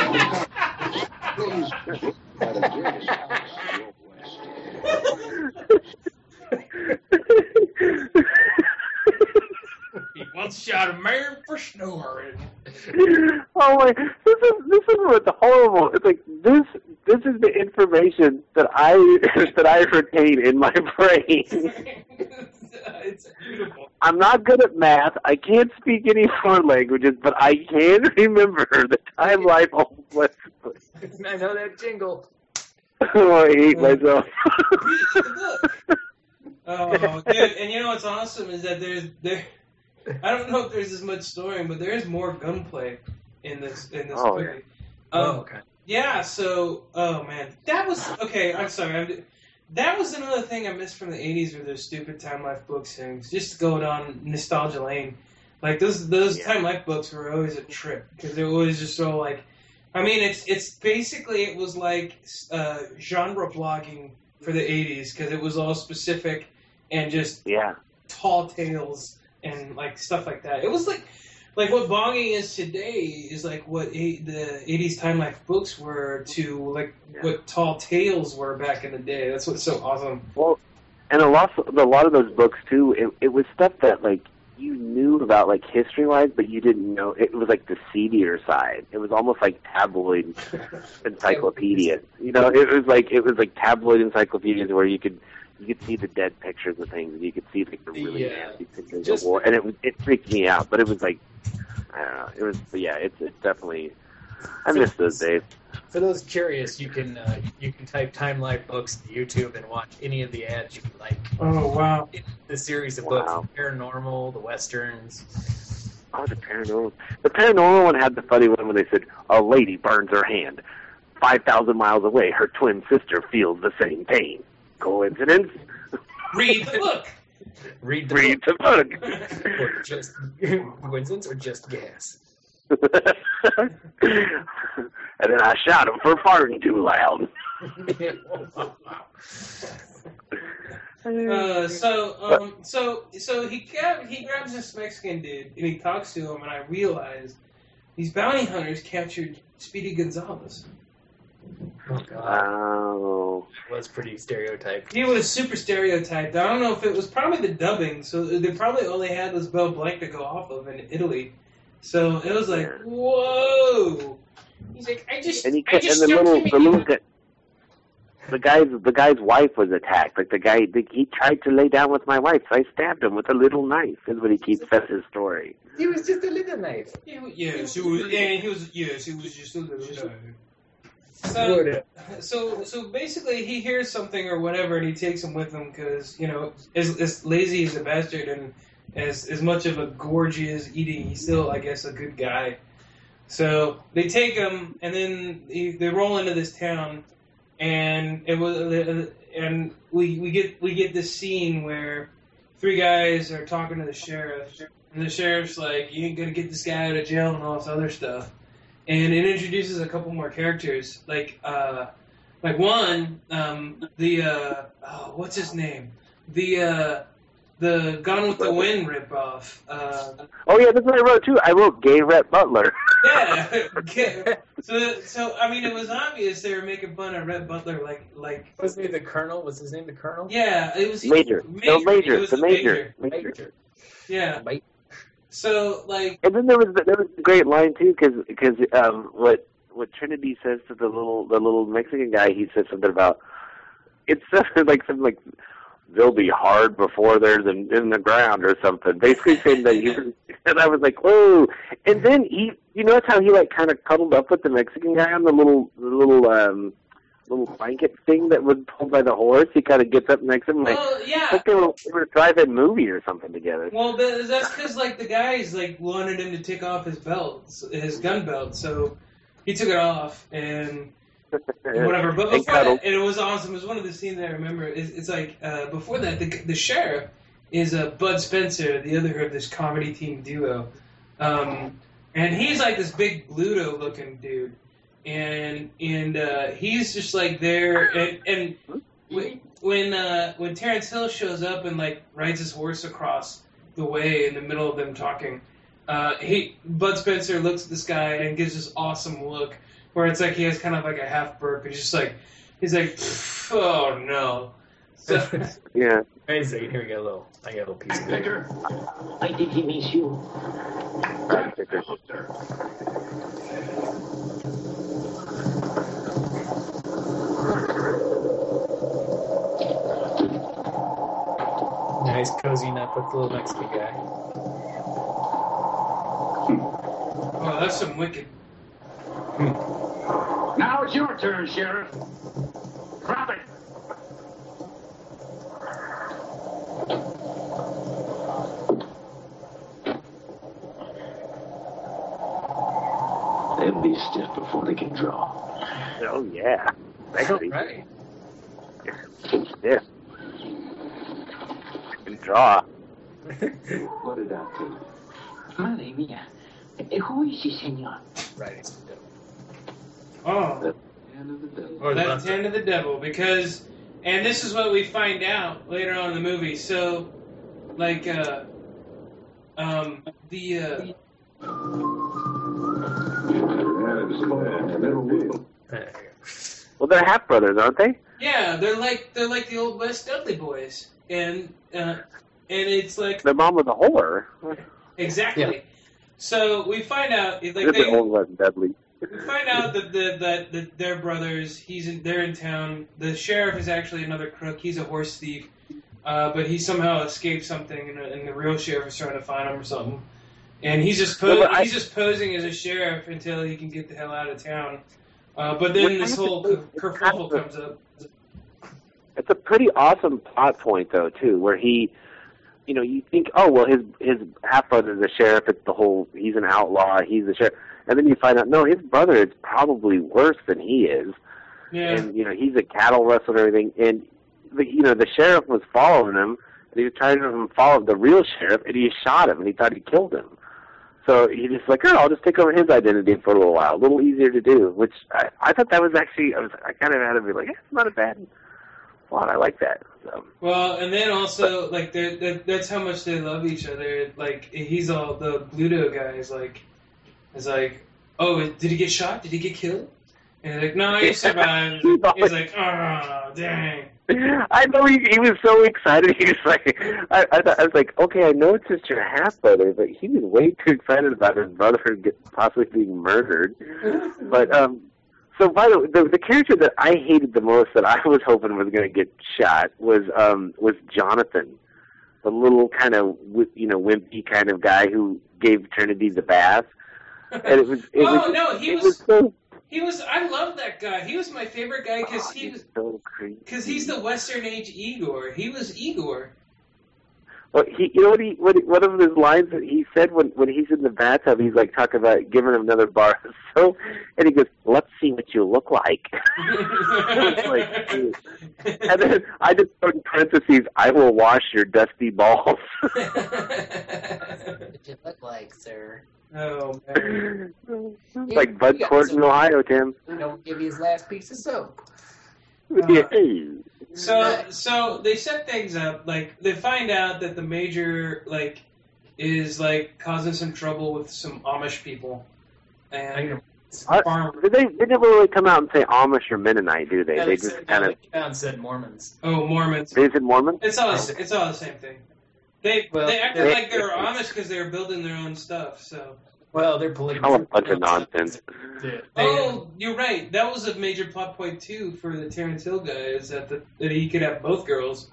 These are the greatest comics in the Old West. He once shot a man for snoring. Oh my! This is this is what's horrible. It's like this. This is the information that I that I retain in my brain. It's beautiful. I'm not good at math. I can't speak any foreign languages, but I can remember the Time Life Old West. I know that jingle. Oh, I hate myself. Read the book. Oh, dude, and you know what's awesome is that there's there. I don't know if there's as much story, but there is more gunplay in this in this Oh, movie. yeah. Um, Oh, okay. Yeah, so, oh man, that was, okay, I'm sorry, I'm, that was another thing I missed from the eighties were those stupid Time Life books things, just going on nostalgia lane. Like, those those Yeah. Time Life books were always a trip, because they were always just so, like, I mean, it's it's basically, it was like uh, genre blogging for the eighties, because it was all specific and just Yeah. tall tales and, like, stuff like that. It was like, like what blogging is today is like what eight, the eighties Time Life books were to like Yeah. what tall tales were back in the day. That's what's so awesome. Well, and a lot, a lot of those books too. It, it was stuff that like you knew about, like history-wise, but you didn't know. It was like the seedier side. It was almost like tabloid encyclopedias. You know, it was like it was like tabloid encyclopedias where you could. You could see the dead pictures of things, and you could see like the really Yeah. nasty pictures Just- of war, and it was it freaked me out. But it was like, I don't know, it was, but yeah, it's it's definitely. I miss those days. For those curious, you can uh, you can type Time Life Books to YouTube and watch any of the ads you like. Oh wow! In the series of Wow. books, the paranormal, the westerns. Oh, the paranormal. The paranormal one had the funny one when they said a lady burns her hand. Five thousand miles away, her twin sister feels the same pain. Coincidence? Read the book. Read the Read book. the book. Or just coincidence or just gas. And then I shot him for farting too loud. Uh, so, um, so, so he grab, he grabs this Mexican dude and he talks to him, and I realized these bounty hunters captured Speedy Gonzalez. Oh, God. Oh. It was pretty stereotyped. He was super stereotyped. I don't know if it was probably the dubbing, so they probably only had this Bell Blanc to go off of in Italy. So it was like, whoa. He's like, I just, And he I kept, just and the stuck little, him the in little here. guy, the guy's, the guy's wife was attacked. Like the guy, the, he tried to lay down with my wife, so I stabbed him with a little knife. Is what he keeps says his story. It was just a little knife. Yeah, yes, it was, and he was, yes, it was just a little knife. So, so, so basically, he hears something or whatever, and he takes him with him because, you know, as, as lazy as a bastard and as as much of a gorge he is eating, he's still, I guess, a good guy. So they take him, and then he, they roll into this town, and it was, and we we get we get this scene where three guys are talking to the sheriff, and the sheriff's like, "You ain't gonna get this guy out of jail," and all this other stuff. And it introduces a couple more characters, like uh, like one, um, the uh, oh, what's his name? The uh, the Gone with the Wind ripoff. Uh, Oh yeah, that's what I wrote too. I wrote gay Rhett Butler. yeah. Okay. So so I mean, it was obvious they were making fun of Rhett Butler, like like. Was he the Colonel? Was his name the Colonel? Yeah, it was Major. No, It Major. was The Major. Major. Major. Yeah. Major. So like. And then there was there was a great line too, because um, what what Trinity says to the little the little Mexican guy, he says something about it's like something like they'll be hard before there's in, in the ground or something. Basically saying that he was, and I was like, whoa. And then he, you notice how he like kind of cuddled up with the Mexican guy on the little the little um little blanket thing that was pulled by the horse. He kind of gets up next to him like. Well, yeah. Like they were, they were a drive-in movie or something together. Well, that, that's because like the guys like wanted him to take off his belt, his gun belt, so he took it off and whatever. But And before cuddled. that, and it was awesome. It was one of the scenes I remember. It's, it's like uh, before that, the, the sheriff is uh, Bud Spencer, the other of this comedy team duo, um, and he's like this big Bluto-looking dude, and and uh, he's just like there, and and. When when, uh, when Terrence Hill shows up and like rides his horse across the way in the middle of them talking, uh, he Bud Spencer looks at this guy and gives this awesome look where it's like he has kind of like a half burp. He's just like he's like, oh no. So, Yeah. Wait a second. Here we go. A little. I got a little piece of it. Victor, I think he means you. Nice cozying up with the little Mexican guy. oh, that's some wicked. Now it's your turn, Sheriff. Drop it. They'll be stiff before they can draw. Oh yeah. Sexy. Right. Yeah. I can draw. What did I tell you? Madre mía. Eh, Who is he, señor? Right. It's the devil. Oh, Hand of the devil. Or the that's the end of the devil because, and this is what we find out later on in the movie. So, like, uh, um, the uh, There you go. Well, they're half brothers, aren't they? yeah, they're like they're like the old West Dudley boys, and uh, and it's like Their mom was a whore. exactly. Yeah. So we find out like They're the they, old West Dudley. we find out that the, that that they're brothers. He's in, they're in town. The sheriff is actually another crook. He's a horse thief, uh, but he somehow escaped something, and, and the real sheriff is trying to find him or something. And he's just po- No, but I- he's just posing as a sheriff until he can get the hell out of town. Uh, but then What this happened whole is- kerfuffle comes up. It's a pretty awesome plot point, though, too, where he, you know, you think, oh, well, his his half brother is a sheriff. It's the whole, he's an outlaw. He's a sheriff, and then you find out, no, his brother is probably worse than he is, Yeah. and you know, he's a cattle rustler and everything. And the, you know, the sheriff was following him and he was trying to follow the real sheriff, and he shot him, and he thought he killed him. So he just like, oh, I'll just take over his identity for a little while, a little easier to do. Which I, I thought that was actually, I was, I kind of had to be like, yeah, it's not a bad plot. I like that. So. Well, and then also like they're, they're, that's how much they love each other. Like he's all the Bluto guy is like, is like, oh, did he get shot? Did he get killed? And he's like, no, he survived. He's like, oh, dang. I know he, he was so excited. He was like, I, I, thought, I was like, okay, I know it's just your half brother, but he was way too excited about his brother get, possibly being murdered. But um, so by the way, the, the character that I hated the most, that I was hoping was going to get shot, was um was Jonathan, the little kind of you know wimpy kind of guy who gave Trinity the bath. And it was. It oh was, no, he it was. was so, He was. I love that guy. He was my favorite guy because oh, he was. So crazy. Because he's the Western Age Igor. He was Igor. Well, he, you know what he, what he, one of his lines that he said when when he's in the bathtub, he's like talking about giving him another bar of soap, and he goes, "Let's see what you look like." like and then I just put in parentheses, "I will wash your dusty balls." What did you look like, sir? Oh man. Like Bud Court in Ohio, Tim. Don't give you his last piece of soap. Uh, So, so they set things up. Like they find out that the major like is like causing some trouble with some Amish people, and Uh, farm. they they never really come out and say Amish or Mennonite, do they? Yeah, they said- just kind yeah, of. they came out and said Mormons. Oh, Mormons. They said Mormon. It's all it's all the same thing. They Well, they acted they- like they were Amish because they were building their own stuff. So. Well, they're political. Oh, a bunch of nonsense. They- they- Oh, you're right. That was a major plot point too for the Terrence Hill guy is that the, that he could have both girls.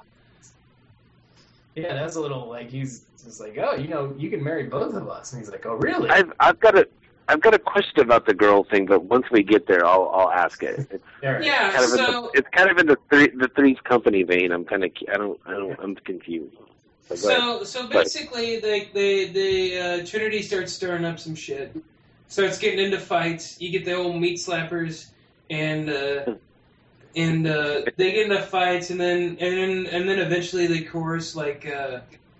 Yeah, that's a little like he's just like, oh, you know, you can marry both of us, and he's like, oh, really? I've I've got a I've got a question about the girl thing, but once we get there, I'll I'll ask it. It's All right. Yeah. kind of in So the, it's kind of in the three the Three's Company vein. I'm kind of I don't I don't I'm confused. So, go ahead. so so basically, they they they uh, Trinity starts stirring up some shit. Starts getting into fights. You get the old meat slappers, and uh, and uh, they get into fights, and then and then and then eventually they coerce like uh,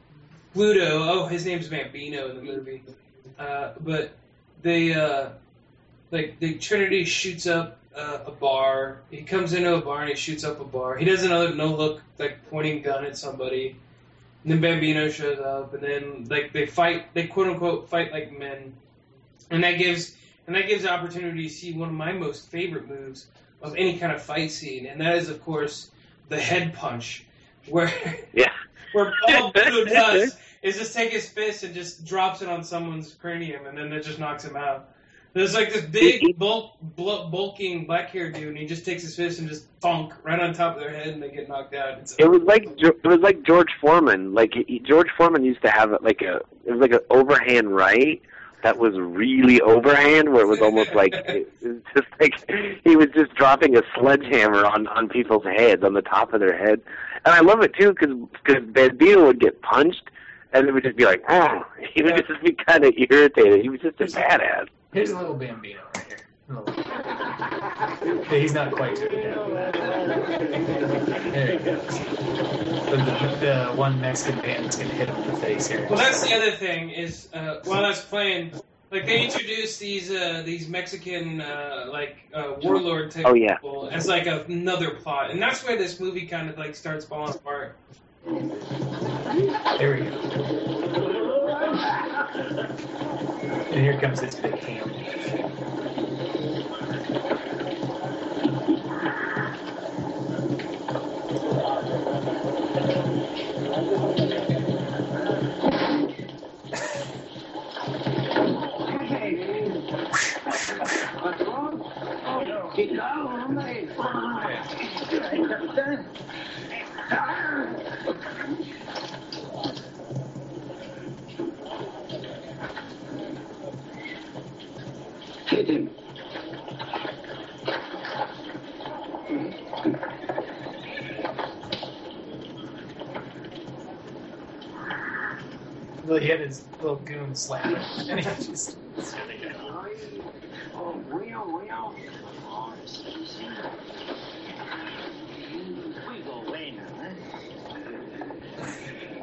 Bluto. Oh, his name's Bambino in the movie, uh, but they uh, like the Trinity shoots up uh, a bar. He comes into a bar and he shoots up a bar. He does another no look like pointing gun at somebody. And then Bambino shows up, and then like they fight. They quote unquote fight like men. And that gives and that gives the opportunity to see one of my most favorite moves of any kind of fight scene, and that is of course the head punch, where Yeah. where all Bluto does is just take his fist and just drops it on someone's cranium, and then it just knocks him out. There's like this big bulk, bulk bulking black haired dude, and he just takes his fist and just thunk right on top of their head, and they get knocked out. It's, It was like it was like George Foreman. Like he, George Foreman used to have like a it was like an overhand right that was really overhand, where it was almost like it was just like he was just dropping a sledgehammer on on people's heads, on the top of their head. And I love it too because because Bambino would get punched, and it would just be like, oh, he would just be kind of irritated. He was just a badass. Here's a little Bambino right here. A little- Yeah, he's not quite good at that. There he goes. The, the, the one Mexican band's gonna hit him in the face here. well, that's the other thing is uh, while I was playing, like they introduced these uh, these Mexican uh, like uh, warlord type Oh, yeah. people as like another plot, and that's where this movie kind of like starts falling apart. There we go. And here comes his big cam. Cuidado, hombre. Capitán. Hit him. Well, he had his little goon slap him. And he just... Oh, bueno, bueno. Muy bueno, ¿eh?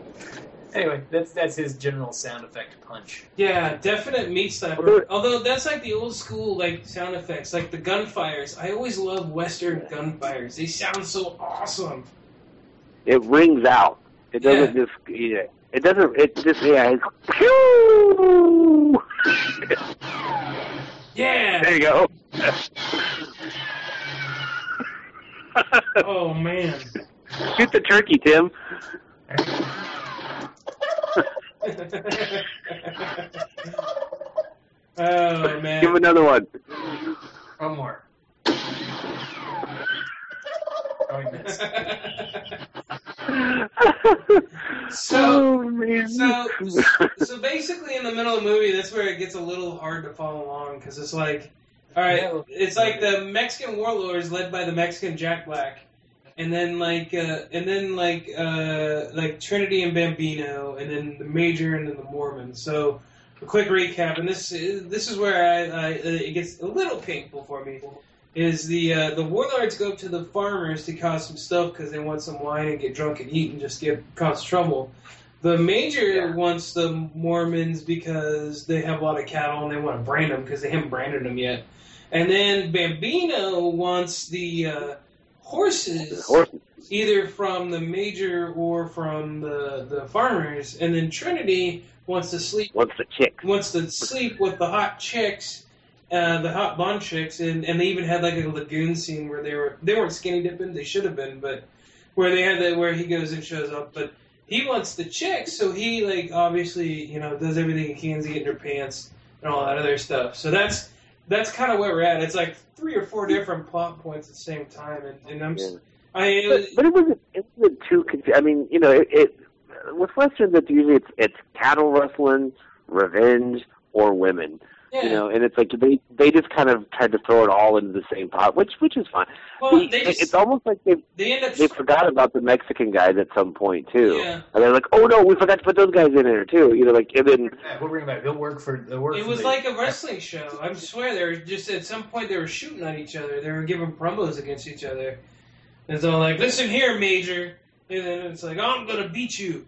Anyway, that's that's his general sound effect punch. Yeah, definite meat slapper. Although that's like the old school like sound effects, like the gunfires. I always love Western gunfires. They sound so awesome. It rings out. It doesn't Yeah. just. Yeah. It doesn't. It just. Yeah. It's, pew! Yeah. There you go. Oh man. Shoot the turkey, Tim. Oh Give him man. another one. One more. Oh, he missed. So, oh, man. so, so basically, in the middle of the movie, that's where it gets a little hard to follow along because it's like, all right, it's like the Mexican warlords led by the Mexican Jack Black, and then like, uh, and then like, uh, like Trinity and Bambino, and then the Major, and then the Mormons. So, a quick recap, and this is this is where I, I it gets a little painful for me. Is the uh, the warlords go up to the farmers to cause some stuff because they want some wine and get drunk and eat and just get cause trouble. The Major Yeah. wants the Mormons because they have a lot of cattle and they want to brand them because they haven't branded them yet. And then Bambino wants the uh, horses, Horses. either from the Major or from the the farmers. And then Trinity wants to sleep What's the chick? wants to sleep with the hot chicks. Uh, the hot blonde chicks, and, and they even had like a lagoon scene where they were they weren't skinny dipping, they should have been, but where they had that where he goes and shows up, but he wants the chicks, so he like obviously you know does everything he can to get in their pants and all that other stuff. So that's that's kind of where we're at. It's like three or four different plot points at the same time, and, and I'm Yeah. s I it But, was, but it wasn't. It wasn't too. Confu- I mean, you know, it, it with westerns, it's usually it's it's cattle rustling, revenge, or women. yeah. You know, and it's like they they just kind of tried to throw it all into the same pot, which which is fine. well, The- they just it's almost like they they end up they forgot about the Mexican guys at some point too, Yeah. and they're like, oh no, we forgot to put those guys in there too. You know, like and then Yeah, we'll bring him back. He'll work for. He'll work It for was the- like a wrestling show. I swear, they were just at some point they were shooting at each other. They were giving promos against each other. It's all like, "Listen here, Major," and then it's like, "I'm gonna beat you,"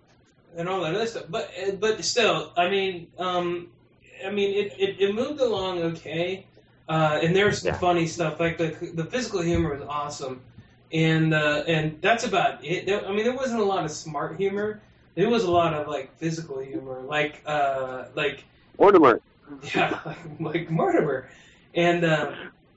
and all that other stuff. But but still, I mean, um, I mean, it, it, it moved along okay, uh, and there was some Yeah. funny stuff. Like the the physical humor was awesome, and uh, and that's about it. There, I mean, there wasn't a lot of smart humor. There was a lot of like physical humor, like uh, like. Mortimer. Yeah, like, like Mortimer, and uh,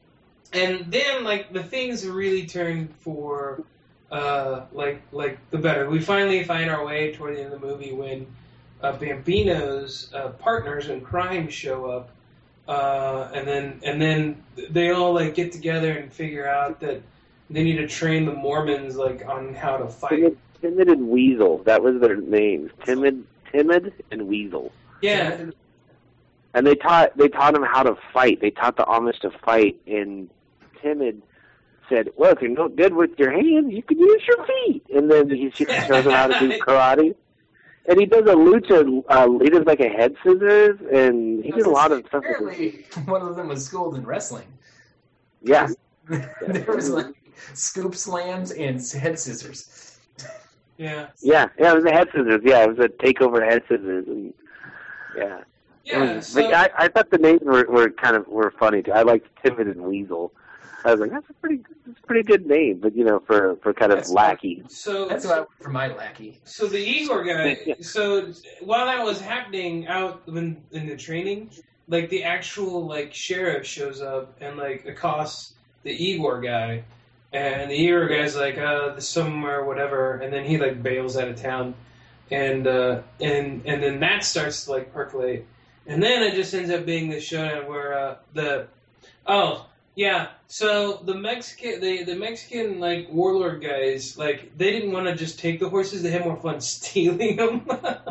and then like the things really turned for uh, like like the better. We finally find our way toward the end of the movie when uh, Bambino's uh, partners in crime show up, uh, and then and then they all like get together and figure out that they need to train the Mormons like on how to fight. Timid, Timid and Weasel. That was their names. Timid, Timid and Weasel. Yeah, And they taught they taught him how to fight. They taught the Amish to fight. And Timid said, "Well, if you're not good with your hands, you can use your feet." And then he shows him how to do karate. And he does a lucha. Uh, he does like a head scissors, and he did a lot of stuff. with it. Apparently, one of them was schooled in wrestling. Yeah, There was like scoop slams and head scissors. yeah, yeah, yeah. It was a head scissors. Yeah, it was a takeover head scissors. And yeah. yeah. But So, I, I thought the names were, were kind of were funny too. I liked Timid and Weasel. I was like, that's a pretty, that's a pretty good name, but you know, for, for kind of That's lackey. so That's what I went for my lackey. So the Igor guy. So while that was happening out in, in the training, like the actual like sheriff shows up and like accosts the Igor guy, and the Igor guy's like, uh, somewhere, whatever, and then he like bails out of town, and uh, and and then that starts to like percolate, and then it just ends up being the showdown where uh, the oh. Yeah, so the Mexican, the, the Mexican like warlord guys, like they didn't want to just take the horses; they had more fun stealing them.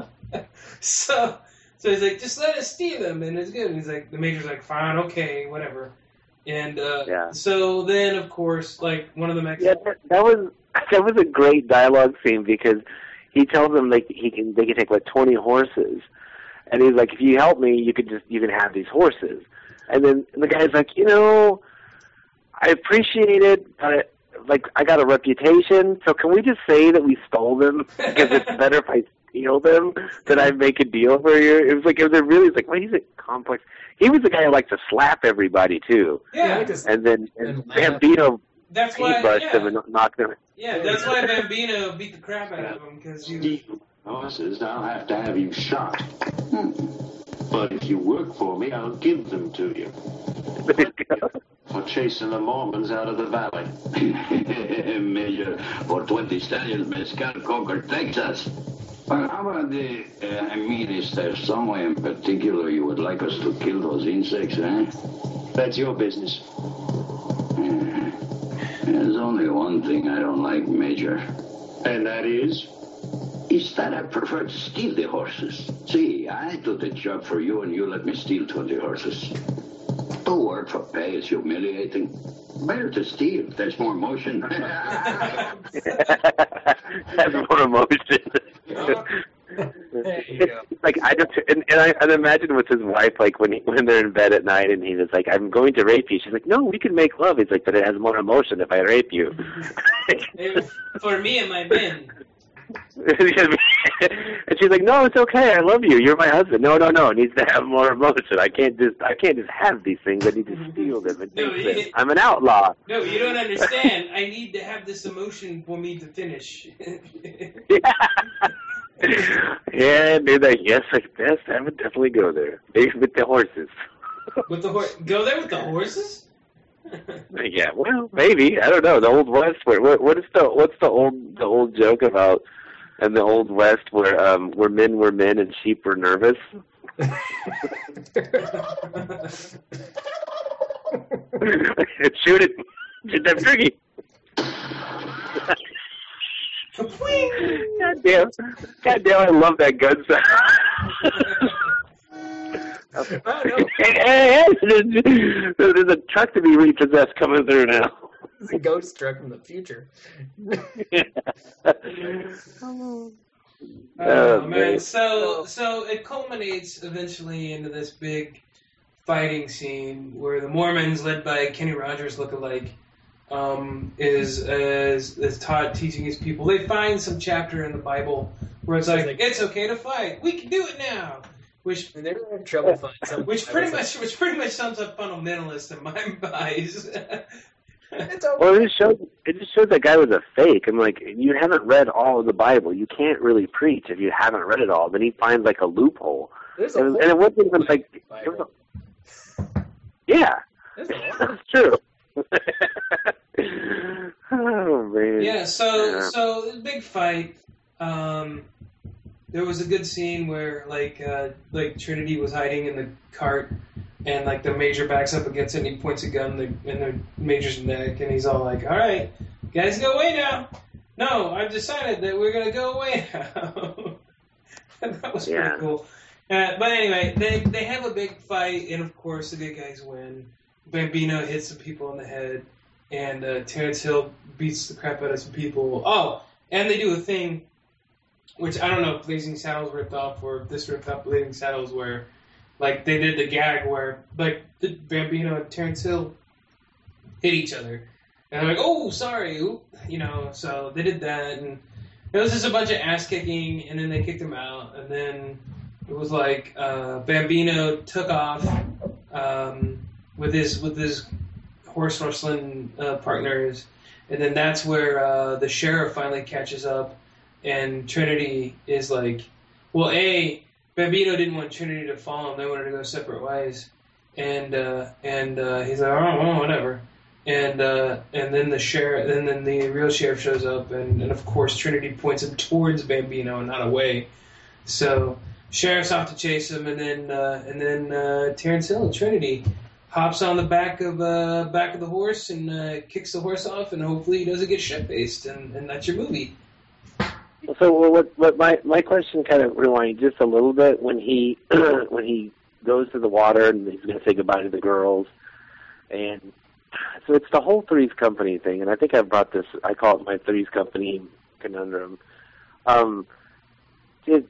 so, so he's like, just let us steal them, and it's good. And he's like, the major's like, fine, okay, whatever. And uh, Yeah. so then, of course, like one of the Yeah, Mexican, that, that was that was a great dialogue scene because he tells them like he can they can take like twenty horses, and he's like, if you help me, you could just you can have these horses. And then the guy's like, you know, I appreciate it, but like I got a reputation, so can we just say that we stole them because it's better if I steal them? Did I make a deal for you? It was like, it was a really, it was like, well, he's a complex. He was the guy who liked to slap everybody, too. Yeah. And then and And laugh. Bambino That's why, brushed yeah. him and knocked him. Yeah, that's why Bambino beat the crap out of him, because he was... Steal horses, I'll have to have you shot. But if you work for me, I'll give them to you. For chasing the Mormons out of the valley. Major, for twenty stallions, Mescal conquered Texas. Well, how about the, uh, I mean, is there somewhere in particular you would like us to kill those insects, eh? That's your business. Yeah. There's only one thing I don't like, Major. And that is? Is that I prefer to steal the horses. See, I do the job for you and you let me steal twenty horses. To work for pay is humiliating. Better to steal. There's more motion. That's more emotion. There you go. Like I just and, and I and imagine with his wife, like when he, when they're in bed at night and he was like, "I'm going to rape you." She's like, "No, we can make love." He's like, "But it has more emotion if I rape you." For me and my men. And she's like, "No, it's okay. I love you. You're my husband." No, no, no. It needs to have more emotion. I can't just I can't just have these things. I need to steal them and No, take you- them. I'm an outlaw. No, you don't understand. I need to have this emotion for me to finish. Yeah, dude. I guess I guess I would definitely go there. Maybe with the horses. With the horse, go there with the horses? Yeah, well, maybe. I don't know. The Old West. Where what, what is the what's the old the old joke about in the Old West where um where men were men and sheep were nervous? Shoot it. Shoot that turkey. God damn. God damn, I love that gun sound. Oh, no. Hey, hey, hey, there's, there's a truck to be repossessed coming through now. It's a ghost truck from the future. Oh Oh, man! man. So so it culminates eventually into this big fighting scene where the Mormons, led by Kenny Rogers lookalike, um, is as is taught teaching his people. They find some chapter in the Bible where it's like, it's okay to fight. We can do it now. Which And they were having trouble finding something. which pretty much which pretty much sums up fundamentalist in my eyes. It's okay. Well, it just shows it just shows that guy was a fake. I'm like, you haven't read all of the Bible. You can't really preach if you haven't read it all. Then he finds like a loophole, There's a and, whole and it wasn't even like, it Bible. was a, yeah, There's a lot. that's true. Oh man. Yeah, so Yeah. so it was a big fight. Um, there was a good scene where like uh, like Trinity was hiding in the cart, and like the Major backs up against it, and he points a gun in the, in the Major's neck, and he's all like, "All right, guys, go away now." No, I've decided that we're gonna go away now. And that was Yeah. pretty cool. Uh, but anyway, they they have a big fight, and of course the good guys win. Bambino hits some people in the head, and uh, Terrence Hill beats the crap out of some people. Oh, and they do a thing, which I don't know if Blazing Saddles ripped off or if this ripped off Blazing Saddles, where like they did the gag where like the Bambino and Terrence Hill hit each other, and they're like, "Oh, sorry," oop, you know. So they did that, and it was just a bunch of ass kicking, and then they kicked him out, and then it was like uh, Bambino took off. Um, with his with his horse wrestling uh, partners, and then that's where uh, the sheriff finally catches up, and Trinity is like, well, A, Bambino didn't want Trinity to follow him; they wanted to go separate ways, and uh, and uh, he's like, oh, well, whatever, and uh, and then the sheriff, and then the real sheriff shows up, and, and of course Trinity points him towards Bambino and not away, so sheriff's off to chase him, and then uh, and then uh, Terrence Hill and Trinity hops on the back of uh, back of the horse and uh, kicks the horse off, and hopefully he doesn't get shit-faced, and, and that's your movie. So well, what? What my my question kind of rewind just a little bit when he when he goes to the water and he's going to say goodbye to the girls, and so it's the whole Three's Company thing, and I think I brought this. I call it my Three's Company conundrum. Um, did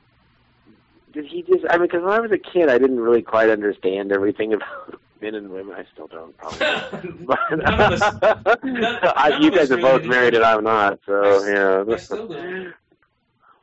did he just? I mean, because when I was a kid, I didn't really quite understand everything about men and women. I still don't, probably. But, None of us- none- I, none you of us guys are really both did. married and I'm not, so I- yeah. I still don't.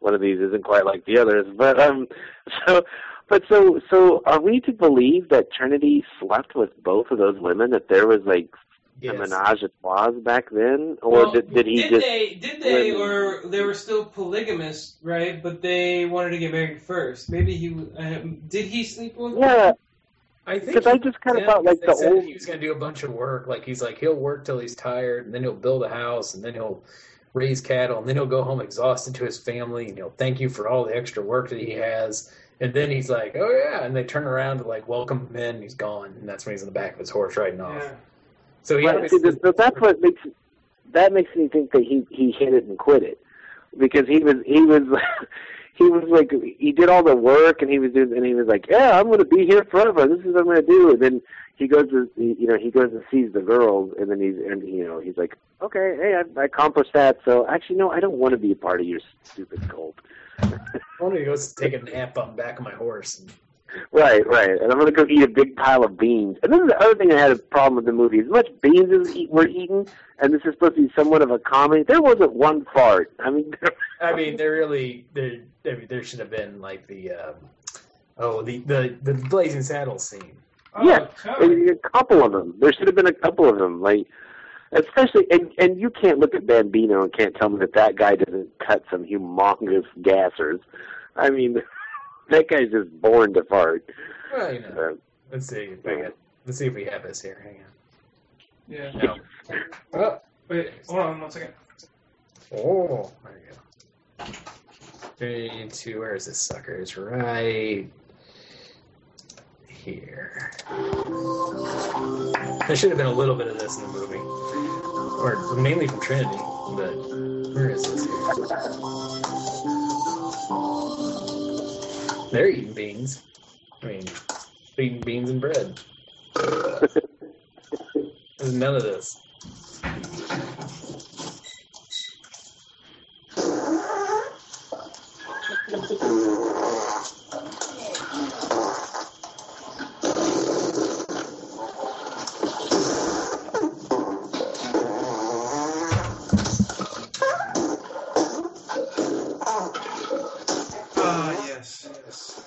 one of these isn't quite like the others. But um, so, but so so, are we to believe that Trinity slept with both of those women? That there was like Yes. a menage a trois back then, or Well, did, did he did just? they? Did they? women- Or they were still polygamous, right? But they wanted to get married first. Maybe he um, did. He sleep with? Yeah, I think because I just kind of Yeah, felt like they the said old. he was going to do a bunch of work. Like he's like he'll work till he's tired, and then he'll build a house, and then he'll raise cattle, and then he'll go home exhausted to his family, and he'll thank you for all the extra work that he has. And then he's like, "Oh yeah," and they turn around to like welcome him in, and he's gone, and that's when he's on the back of his horse riding off. Yeah. So he Right, see, obviously- th- th- that's what makes that makes me think that he he hit it and quit it, because he was he was he was like he did all the work and he was doing and he was like, yeah, I'm going to be here forever. This is what I'm going to do. And then he goes to you know he goes and sees the girls, and then he's and you know he's like, okay, hey, I, I accomplished that. So actually, no, I don't want to be a part of your stupid cult. I want to go take a nap on the back of my horse. And, Right, right. And I'm going to go eat a big pile of beans. And this is the other thing I had a problem with the movie. As much beans as eat, were eaten, and this is supposed to be somewhat of a comedy, there wasn't one fart. I mean, I mean, there really there I mean, there should have been like the um, oh the, the the Blazing Saddles scene. Oh, yeah, totally. a couple of them. There should have been a couple of them. Like, especially, and, and you can't look at Bambino and can't tell me that that guy doesn't cut some humongous gassers. I mean, that guy's just born to fart. Well, you know, Uh, let's see. If I got, let's see if we have this here. Hang Yeah. on. No. Oh, Wait, hold on one second. oh, there you go. Three, two. Where is this sucker? It's right here. There should have been a little bit of this in the movie, or mainly from Trinity. But where is this here? They're eating beans. I mean, eating beans and bread. There's none of this. Ah, yes, yes.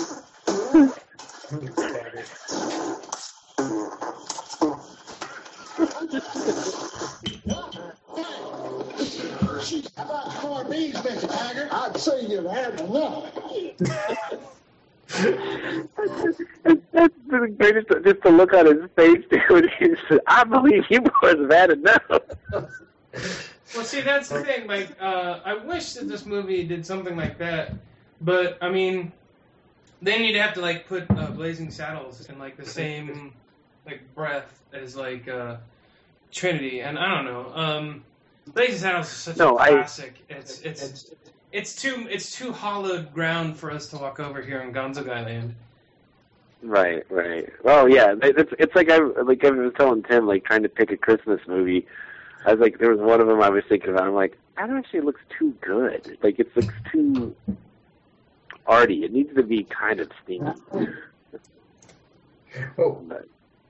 How about corned beans, Mister Tiger? I'd say you've had enough. That's the greatest, just to look on his face, dude. He said, I believe you boys have had enough. Well, see, that's the thing. Like, uh, I wish that this movie did something like that, but I mean, then you'd have to like put uh, Blazing Saddles in like the same like breath as like uh, Trinity, and I don't know. Um, Blazing Saddles is such No, a I- classic. It's it's it's too it's too hollowed ground for us to walk over here in Gonzo Guy Land. Right, right. Well, yeah, it's it's like I like I was telling Tim, like trying to pick a Christmas movie. I was like, there was one of them I was thinking about. I'm like, that actually looks too good. Like it looks too arty. It needs to be kind of steamy. Oh, But,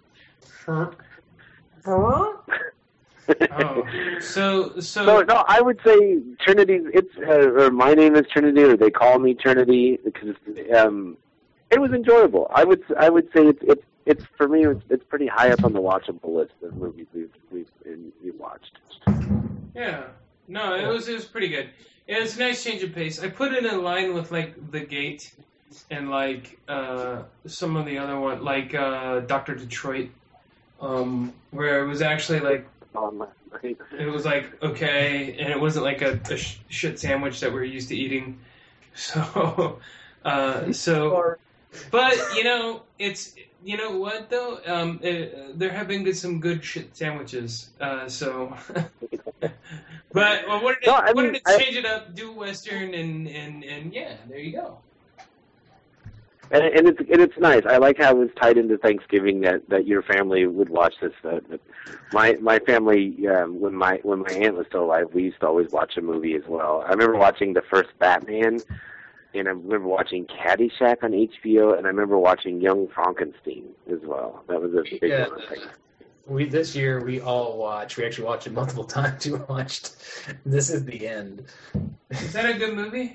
Oh, so so so no, I would say Trinity. It's uh, or my name is Trinity, or they call me Trinity because um, it was enjoyable. I would I would say it's it's it's for me. It's, it's pretty high up on the watchable list of movies we've we've we've watched. yeah, no, it was it was pretty good. It was a nice change of pace. I put it in line with like The Gate and like uh, some of the other one, like uh, Doctor Detroit, um, where it was actually like. Um, It was like okay, and it wasn't like a, a sh- shit sandwich that we're used to eating. So, uh, so, but you know, it's you know what though, um, it, there have been good, some good shit sandwiches. Uh, so, but well, what did it, No, I what mean, did it I- change it up, do western, and and and yeah, there you go. And, and it's and it's nice. I like how it was tied into Thanksgiving that, that your family would watch this. Uh, but my my family, um, when my when my aunt was still alive, we used to always watch a movie as well. I remember watching the first Batman, and I remember watching Caddyshack on H B O, and I remember watching Young Frankenstein as well. That was a big Yeah. one. I think. we this year we all watched. We actually watched it multiple times. We watched. This is the end. Is that a good movie?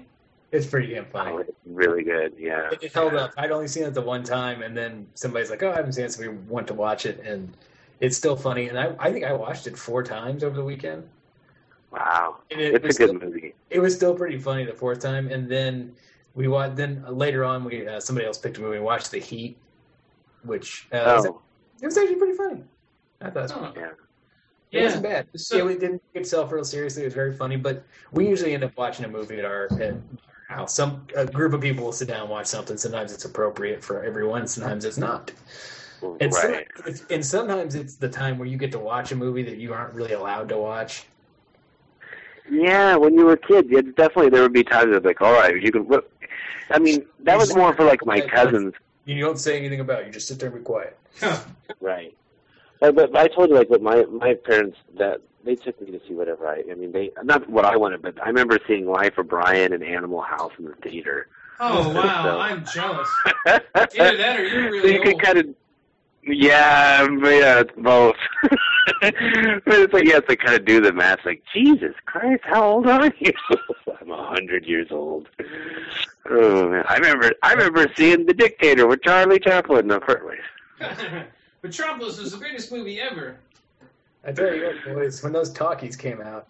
It's pretty damn funny. Oh, it's really good. Yeah. It, it held up. I'd only seen it the one time, and then somebody's like, "Oh, I haven't seen it," so we went to watch it, and it's still funny. And I, I think I watched it four times over the weekend. Wow, And it it's a was good still- movie. It was still pretty funny the fourth time, and then we watched. Then later on, we uh, somebody else picked a movie and watched The Heat, which uh, was, Oh, it was actually pretty funny. I thought it was Oh. yeah. It wasn't Yeah. bad. So- yeah, we didn't take itself real seriously. It was very funny, but we usually end up watching a movie at our, at our house. Some a group of people will sit down and watch something. Sometimes it's appropriate for everyone. Sometimes it's not. And, some- Right. it's- and sometimes it's the time where you get to watch a movie that you aren't really allowed to watch. Yeah, when you were a kid, it's definitely there would be times it's like, all right, you can. Look. I mean, that was more for like my cousins, You don't say anything about it. You just sit there and be quiet. right? But, but I told you, like, with my my parents, that they took me to see whatever I. I mean, they not what I wanted, but I remember seeing Life of Brian and Animal House in the theater. Oh wow, So- I'm jealous. Either that or you're So really you could old. kind of. Yeah, but yeah, it's both. But it's like you have to kind of do the math. Like, Jesus Christ, how old are you? I'm a hundred years old. Oh man, I remember. I remember seeing The Dictator with Charlie Chaplin. The first. Metropolis was the greatest movie ever. I tell you what, boys, when those talkies came out,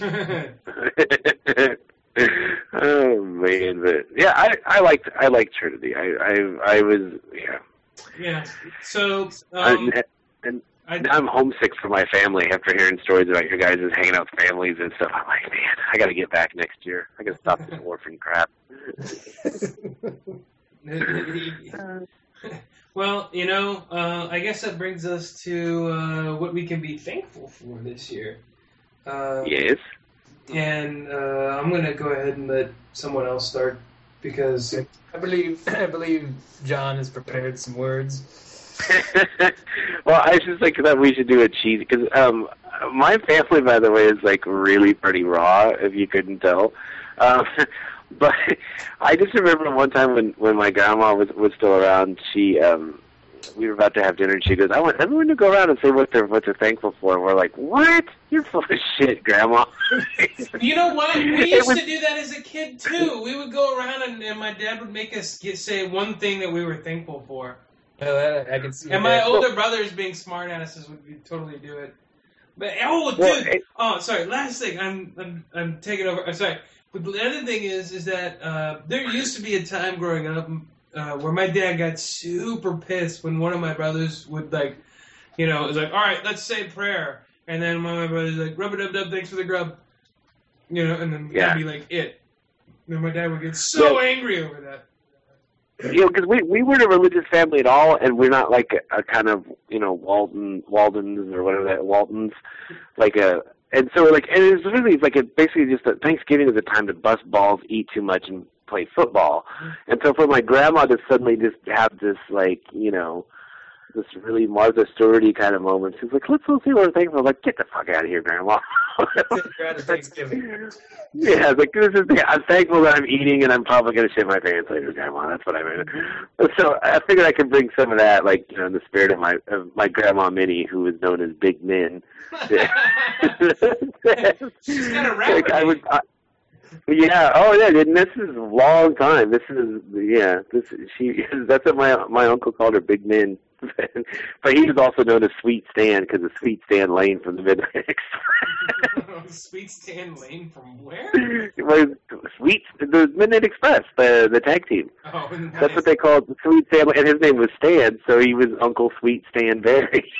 Oh man, but yeah, I I liked I liked Trinity. I I I was yeah. yeah. So um, I, and I, I'm homesick for my family after hearing stories about your guys just hanging out with families and stuff. I'm like, man, I got to get back next year. I got to stop this orphan crap. well, you know, uh, I guess that brings us to uh, what we can be thankful for this year. Uh, Yes. And uh, I'm gonna go ahead and let someone else start because I believe I believe John has prepared some words. Well, I just think that we should do a cheese because um, my family, by the way, is like really pretty raw. If you couldn't tell, um, but I just remember one time when when my grandma was was still around. She um, we were about to have dinner, and she goes, "I want everyone to go around and say what they're what they're thankful for." And we're like, "What? You're full of shit, Grandma." you know what? We It used was- to do that as a kid too. We would go around and, and my dad would make us get, say one thing that we were thankful for. No, I, I can see. And my that. older brothers, being smart asses, would be, totally do it. But oh, dude! Well, it- oh, sorry. Last thing, I'm I'm I'm taking over. I'm sorry. But the other thing is, is that uh, there used to be a time growing up uh, where my dad got super pissed when one of my brothers would like, you know, it was like, all right, let's say prayer, and then one of my brothers was like, rub a dub dub, thanks for the grub, you know, and then Yeah. that'd be like it. And my dad would get so Yeah. angry over that. You know, because we we weren't a religious family at all, and we're not like a, a kind of you know Walton Waldens or whatever that Waltons, like a and so like and it's really like a, basically just that Thanksgiving is a time to bust balls, eat too much, and play football, and so for my grandma to suddenly just have this like you know this really Martha Stewart-y kind of moment, she's like, let's let's see what we're thankful. I'm like, get the fuck out of here, Grandma. Grab a Thanksgiving. Yeah, like this is. I'm thankful that I'm eating, and I'm probably gonna shit my pants later, Grandma. That's what I mean. So I figured I could bring some of that, like you know, in the spirit of my of my grandma Minnie, who was known as Big Min. She's got a rap Like, I name. would. I, yeah. Oh yeah. And this is a long time. This is yeah. This she. That's what my my uncle called her, Big Min. But he was also known as Sweet Stan because of Sweet Stan Lane from the Midnight Express. Sweet Stan Lane from where? It was Sweet the Midnight Express, the the tag team. Oh, nice. That's what they called Sweet Stan, and his name was Stan, so he was Uncle Sweet Stan Berry.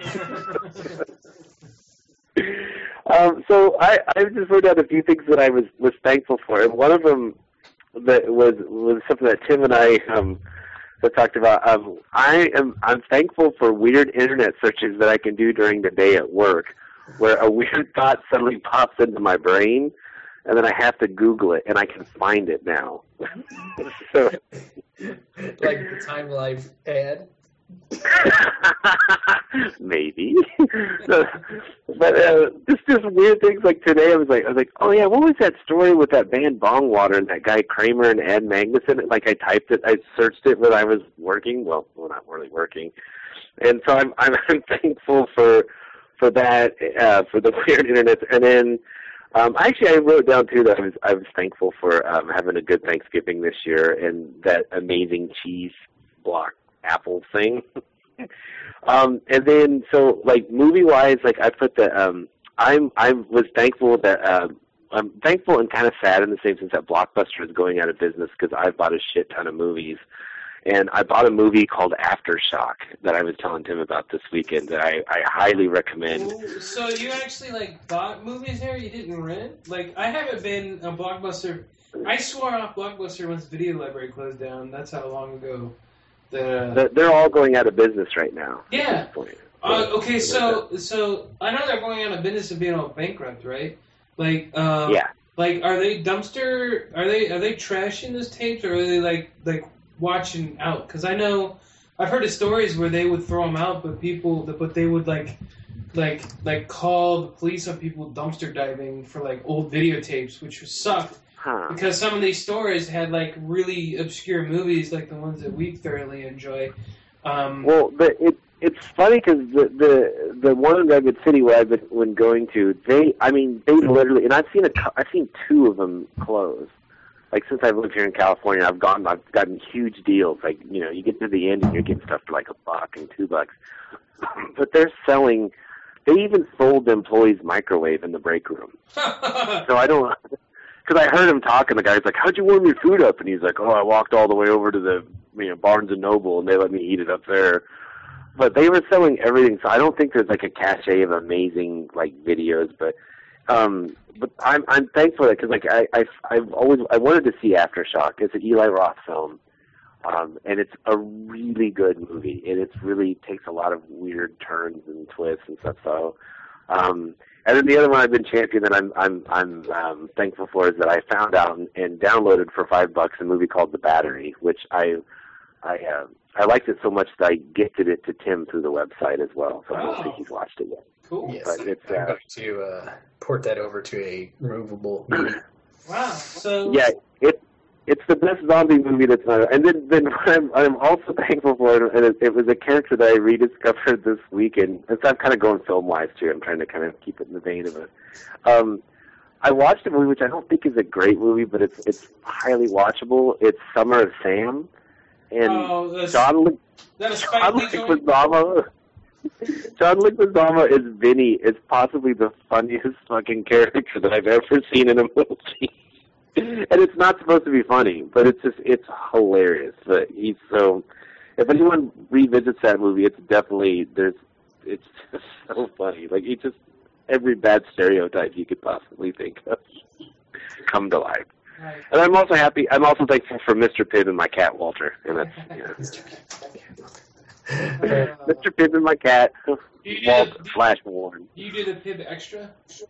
um, so I I just wrote down a few things that I was was thankful for, and one of them that was was something that Tim and I um that talked about. Um, I am I'm thankful for weird internet searches that I can do during the day at work, where a weird thought suddenly pops into my brain, and then I have to Google it, and I can find it now. So, Like the Time Life ad. maybe, So, but uh, just just weird things like today. I was like, I was like, oh yeah, what was that story with that band Bong Water and that guy Kramer and Ed Magnuson? Like I typed it, I searched it when I was working. Well, well, not really working, and so I'm I'm, I'm thankful for for that uh, for the weird internet, and then Um, actually, I wrote down too that I was I was thankful for um, having a good Thanksgiving this year and that amazing cheese block apple thing. um, and then so like movie wise, like I put the um, I'm I was thankful that um, I'm thankful and kind of sad in the same sense that Blockbuster is going out of business because I've bought a shit ton of movies. And I bought a movie called Aftershock that I was telling Tim about this weekend that I, I highly recommend. So you actually, like, bought movies there? You didn't rent? Like, I haven't been a Blockbuster. I swore off Blockbuster once Video Library closed down. That's how long ago. The, They're all going out of business right now. Yeah. Uh, okay, so so I know they're going out of business and being all bankrupt, right? Like, um, yeah. Like, are they dumpster? Are they are they trashing those tapes, or are they like like watching out? Because I know I've heard of stories where they would throw them out, but people, but they would like like like call the police on people dumpster diving for like old videotapes, which sucked. Huh. Because some of these stores had like really obscure movies, like the ones that we thoroughly enjoy. Um, well, but it it's funny because the, the the one in Redwood City where I've been when going to, they I mean they literally, and I've seen a I've seen two of them close. Like since I've lived here in California, I've gone I've gotten huge deals. Like you know, you get to the end and you're getting stuff for like a buck and two bucks. But they're selling. They even sold the employees microwave in the break room. So I don't. Because I heard him talking, the guy's like, "How'd you warm your food up?" And he's like, "Oh, I walked all the way over to the you know Barnes and Noble, and they let me eat it up there." But they were selling everything, so I don't think there's like a cachet of amazing like videos. But um, but I'm I'm thankful because like I I I've always I wanted to see Aftershock. It's an Eli Roth film, um, and it's a really good movie, and it's really takes a lot of weird turns and twists and stuff. So. Um, And then the other one I've been championing that I'm I'm I'm um, thankful for is that I found out and, and downloaded for five bucks a movie called The Battery, which I I uh, I liked it so much that I gifted it to Tim through the website as well. So I don't think he's watched it yet. Cool. Yes, But it's, I'm uh, going to uh, port that over to a removable media. Wow. So Yeah, it it's the best zombie movie that's not. And then then I'm I'm also thankful for it, and it, it was a character that I rediscovered this weekend. And so I'm kind of going film wise too. I'm trying to kind of keep it in the vein of it. Um, I watched a movie which I don't think is a great movie, but it's it's highly watchable. It's Summer of Sam, and Oh, that's- John Le- that a Spike John Lee joint? Leguizamo. John Leguizamo is Vinny. Is possibly the funniest fucking character that I've ever seen in a movie. And it's not supposed to be funny, but it's just, it's hilarious. But he's so, if anyone revisits that movie, it's definitely, there's, it's just so funny. Like, he just, every bad stereotype you could possibly think of come to life. Right. And I'm also happy, I'm also thankful for Mister Pibb and my cat, Walter. And that's, you know. Uh, Mister Pibb and my cat, You do Walter the- slash Warren. you do the Pib Extra?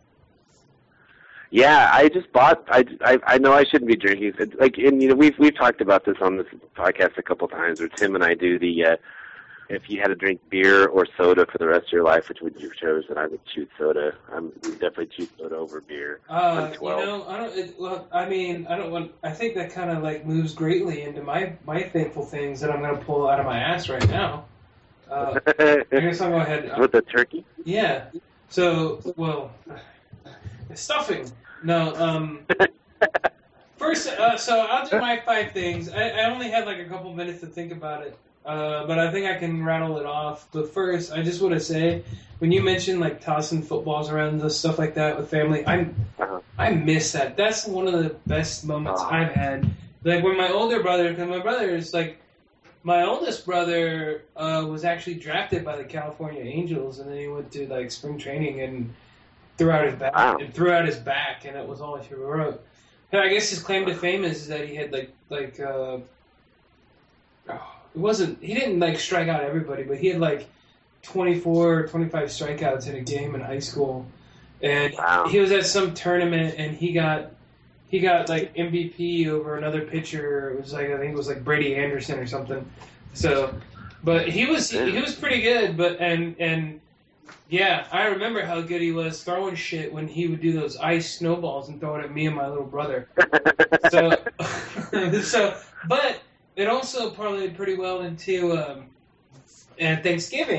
Yeah, I just bought. I, I I know I shouldn't be drinking. It's like, and you know, we've we've talked about this on this podcast a couple times, where Tim and I do the. Uh, if you had to drink beer or soda for the rest of your life, which would you choose? And I would choose soda. I'm definitely choose soda over beer. Uh, I'm you twelve. know, I don't. It, well, I mean, I don't want. I think that kind of like moves greatly into my my thankful things that I'm going to pull out of my ass right now. Uh, I guess I'll go ahead. With the turkey. Yeah. So, well, stuffing. No. Um. First, uh, so I'll do my five things. I, I only had like a couple minutes to think about it, uh, but I think I can rattle it off. But first, I just want to say, when you mentioned like tossing footballs around and stuff like that with family, I'm Uh-huh. I miss that. That's one of the best moments Oh. I've had. Like when my older brother, because my brother is like, my oldest brother uh, was actually drafted by the California Angels, and then he went to like spring training and threw out his back Wow. and threw out his back, and it was all he wrote. And I guess his claim to fame is that he had like like uh, oh, it wasn't he didn't like strike out everybody, but he had like twenty-four, twenty-five strikeouts in a game in high school, and Wow. he was at some tournament and he got he got like M V P over another pitcher. It was like I think it was like Brady Anderson or something. So, but he was he, he was pretty good. But and and yeah, I remember how good he was throwing shit when he would do those ice snowballs and throw it at me and my little brother. So, so but it also parlayed pretty well into um, and Thanksgiving.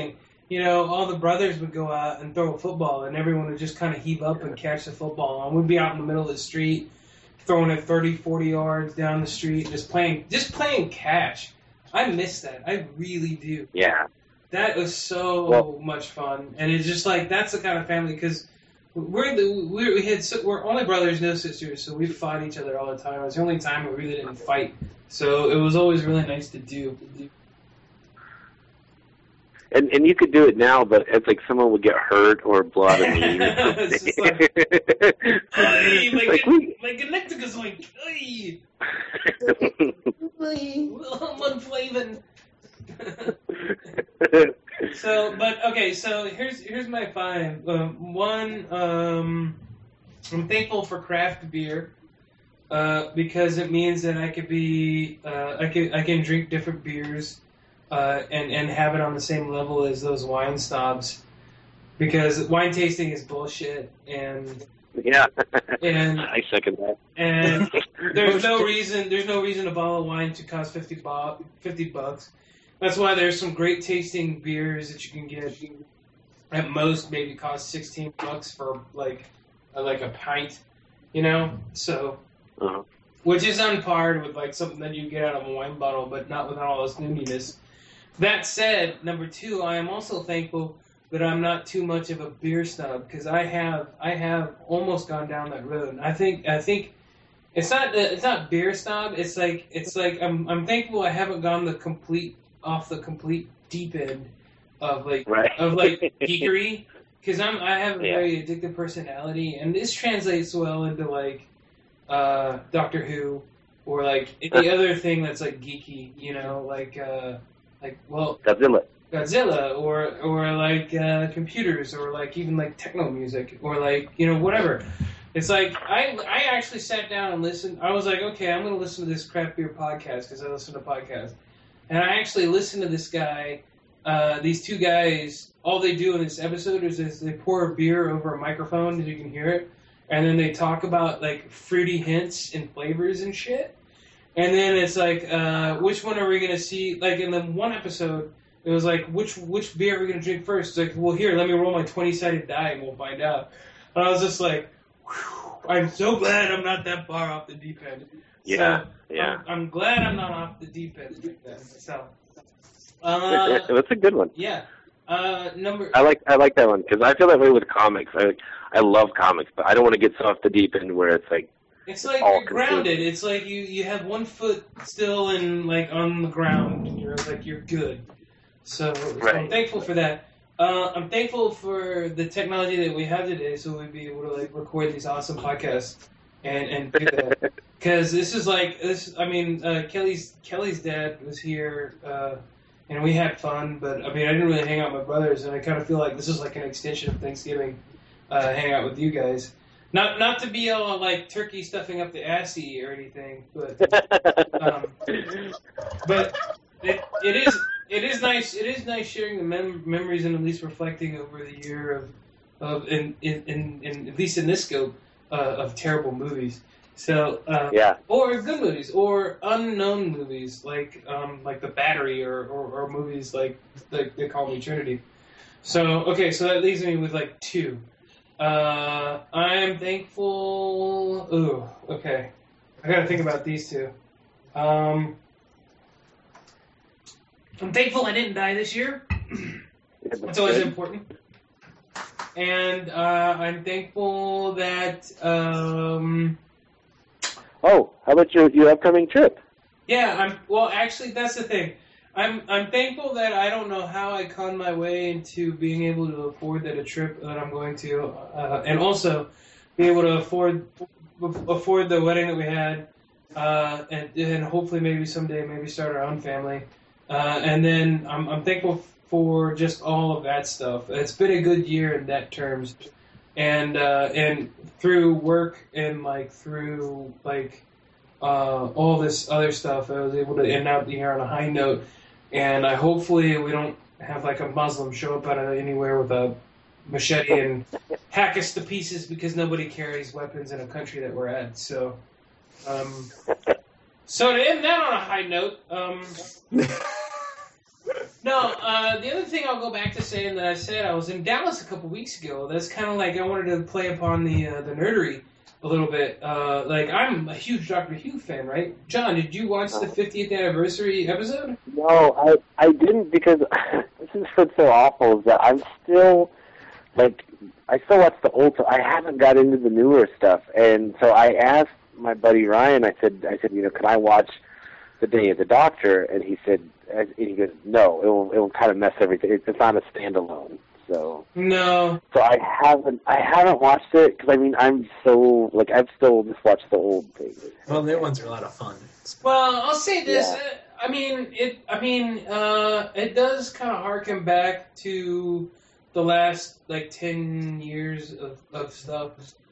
you know, all the brothers would go out and throw a football, and everyone would just kind of heave up and catch the football. And we'd be out in the middle of the street, throwing it thirty, forty yards down the street, just playing, just playing catch. I miss that. I really do. Yeah. That was so Well- much fun, and it's just like that's the kind of family because we're the we're, we had so, we're only brothers, no sisters, so we fought each other all the time. It was the only time we really didn't fight, so it was always really nice to do. And and you could do it now, but it's like someone would get hurt or blow out a knee. It's just like, Ay, my, Like, Gal- we- my Galactica's like, ay, I'm unflavin. So, but okay, so here's here's my five. Um, one, um, I'm thankful for craft beer uh, because it means that I could be uh, I can I can drink different beers uh, and and have it on the same level as those wine snobs because wine tasting is bullshit and Yeah. and I second that. and there's no reason there's no reason a bottle of wine to cost fifty bo- fifty bucks. That's why there's some great tasting beers that you can get at most maybe cost sixteen bucks for like a, like a pint, you know? So Uh-huh. which is on par with like something that you get out of a wine bottle, but not without all this nooniness. That said, number two, I am also thankful that I'm not too much of a beer snob because I have I have almost gone down that road. I think I think it's not it's not beer snob. It's like it's like I'm I'm thankful I haven't gone the complete off the complete deep end of like Right. of like geekery because I'm I have a Yeah. very addictive personality and this translates well into like uh, Doctor Who or like any other thing that's like geeky, you know, like uh, like well Godzilla. Godzilla or or like uh, computers or like even like techno music or like you know whatever. It's like I I actually sat down and listened. I was like, okay, I'm going to listen to this craft beer podcast because I listen to podcasts, and I actually listened to this guy. Uh, these two guys, all they do in this episode is, is they pour a beer over a microphone and you can hear it, and then they talk about like fruity hints and flavors and shit. And then it's like, uh, which one are we going to see? Like in the one episode. It was like, which which beer are we going to drink first? It's like, well, here, let me roll my twenty-sided die and we'll find out. And I was just like, whew, I'm so glad I'm not that far off the deep end. Yeah, So, yeah. I'm, I'm glad I'm not off the deep end like that. So, uh, That's a good one. yeah. Uh, number, I like I like that one because I feel that way with comics. I I love comics, but I don't want to get so off the deep end where it's like it's like all you're grounded. It's like you, you have one foot still in, like, on the ground and you're like, you're good. So, so I'm Right. thankful for that. Uh, I'm thankful for the technology that we have today, so we'd be able to like record these awesome podcasts and and do that. Because this is like this. I mean, uh, Kelly's Kelly's dad was here, uh, and we had fun. But I mean, I didn't really hang out with my brothers, and I kind of feel like this is like an extension of Thanksgiving, uh, hang out with you guys. Not not to be all like turkey stuffing up the assy or anything, but um, but it it is. It is nice. It is nice sharing the mem- memories and at least reflecting over the year of, of in, in, in, in at least in this scope uh, of terrible movies. So uh, yeah. or good movies or unknown movies like um, like The Battery or, or, or movies like like They Call Me Trinity. So okay, so that leaves me with like two. Uh, I am thankful. Ooh, okay. I gotta think about these two. Um. I'm thankful I didn't die this year. That's always important. And uh, I'm thankful that, um, Oh, how about your your upcoming trip? yeah, I'm, well, actually, that's the thing. I'm I'm thankful that I don't know how I con my way into being able to afford that a trip that I'm going to, uh, and also be able to afford afford the wedding that we had, uh, and, and hopefully maybe someday maybe start our own family. Uh, and then I'm, I'm thankful for just all of that stuff. It's been a good year in that terms, and uh, and through work and like through like uh, all this other stuff, I was able to end out the year on a high note. And I hopefully we don't have like a Muslim show up out of anywhere with a machete and hack us to pieces because nobody carries weapons in a country that we're at. So, um, so to end that on a high note. Um, No, uh, the other thing I'll go back to saying that I said I was in Dallas a couple weeks ago. That's kind of like I wanted to play upon the uh, the nerdery a little bit. Uh, like I'm a huge Doctor Who fan, right? John, did you watch the fiftieth anniversary episode? No, I I didn't because this is what's so awful is that I'm still like I still watch the old. I haven't got into the newer stuff, and so I asked my buddy Ryan. I said I said you know can I watch the Day of the Doctor? And he said and he goes no, it will it will kind of mess everything. It's not a standalone. So no, so I haven't I haven't watched it because I mean I'm so like I've still just watched the old things. Well, new ones are a lot of fun. Well, I'll say this. Yeah. Uh, I mean, it. I mean, uh, it does kind of harken back to the last like ten years of of stuff.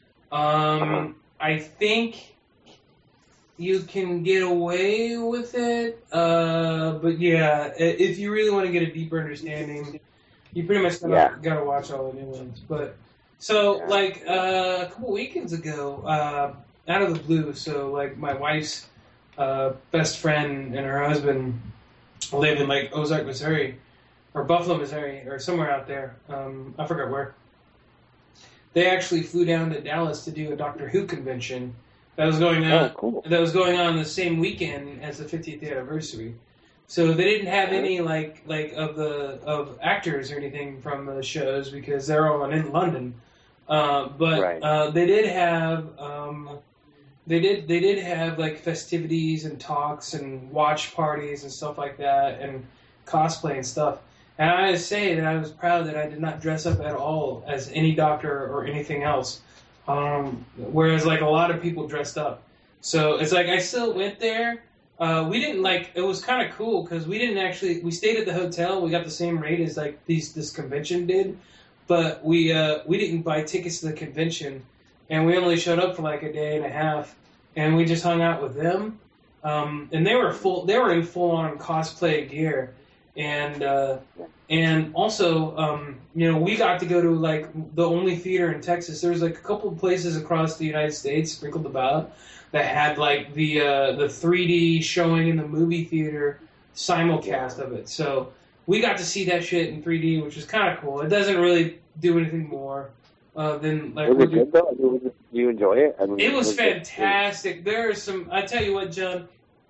Um, I think you can get away with it, uh, but yeah, i- if you really want to get a deeper understanding, you pretty much gotta, Yeah. gotta watch all the new ones. But so, Yeah. like uh, a couple weekends ago, uh, out of the blue, so like my wife's uh, best friend and her husband live in like Ozark, Missouri, or Buffalo, Missouri, or somewhere out there. Um, I forgot where. They actually flew down to Dallas to do a Doctor Who convention that was going on. Oh, cool. That was going on the same weekend as the fiftieth anniversary. So they didn't have any like like of the of actors or anything from the shows because they're all in London. Uh, but Right. uh, they did have um, they did they did have like festivities and talks and watch parties and stuff like that and cosplay and stuff. And I gotta say that I was proud that I did not dress up at all as any doctor or anything else. Um, whereas like a lot of people dressed up. So it's like I still went there. Uh, we didn't like. It was kind of cool because we didn't actually. We stayed at the hotel. We got the same rate as like these this convention did, but we uh, we didn't buy tickets to the convention, and we only showed up for like a day and a half, and we just hung out with them. Um, and they were full. They were in full on cosplay gear, and uh, and also um, you know we got to go to like the only theater in Texas. There was like a couple of places across the United States sprinkled about that had like the uh, the three D showing in the movie theater simulcast of it. So we got to see that shit in three D, which was kind of cool. It doesn't really do anything more uh, than like. Was we're it good though? I mean, was it, do you enjoy it? I mean, it was it- fantastic. There are some. I tell you what, John.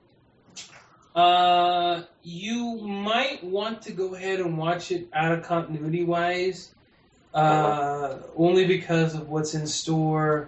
Uh, you might want to go ahead and watch it out of continuity wise, uh, only because of what's in store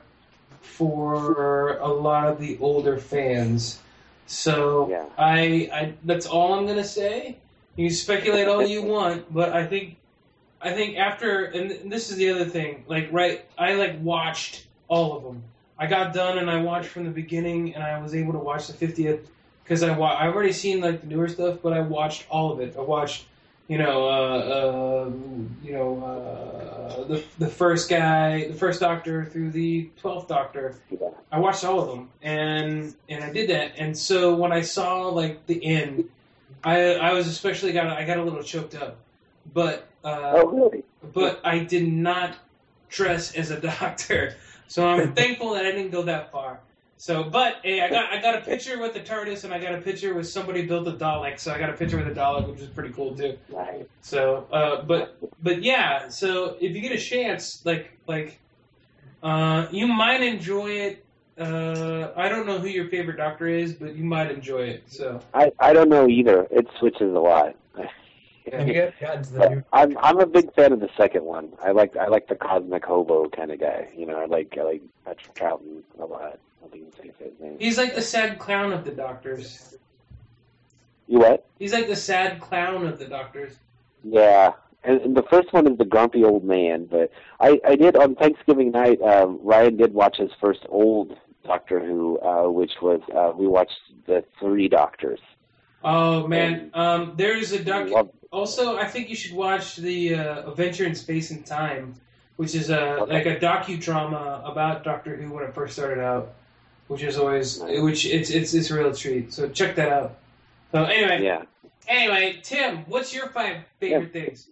for a lot of the older fans. So Yeah. I, I, that's all I'm gonna say. You can speculate all you want, but I think, I think after, and this is the other thing. Like, right, I like watched all of them. I got done and I watched from the beginning, and I was able to watch the fiftieth because I wa- I've already seen like the newer stuff, but I watched all of it. I watched, you know, uh, uh, you know, uh, the the first guy, the first Doctor through the twelfth Doctor. Yeah. I watched all of them, and and I did that. And so when I saw like the end, I I was especially got I got a little choked up, but uh, Oh, really? but I did not dress as a doctor, so I'm thankful that I didn't go that far. So, but hey, I got I got a picture with the TARDIS, and I got a picture with somebody built a Dalek. So I got a picture with a Dalek, which is pretty cool too. Nice. So, uh, but but yeah, so if you get a chance, like like, uh, you might enjoy it. Uh, I don't know who your favorite Doctor is, but you might enjoy it. So I, I don't know either. It switches a lot. Have you gotten to the new? I'm I'm a big fan of the second one. I like I like the cosmic hobo kind of guy. You know, I like I like Patrick Troughton a lot. I think you say his name. he's like the sad clown of the Doctors. You what? He's like the sad clown of the Doctors. Yeah. And, and the first one is the grumpy old man. But I, I did on Thanksgiving night. Um, Ryan did watch his first old Doctor Who, uh, which was uh, we watched the Three Doctors. Oh man, um, there's a doc. Love- Also, I think you should watch the uh, Adventure in Space and Time, which is a Okay. like a docudrama about Doctor Who when it first started out, which is always which it's it's it's a real treat. So check that out. So anyway, Yeah. anyway, Tim, what's your five favorite things?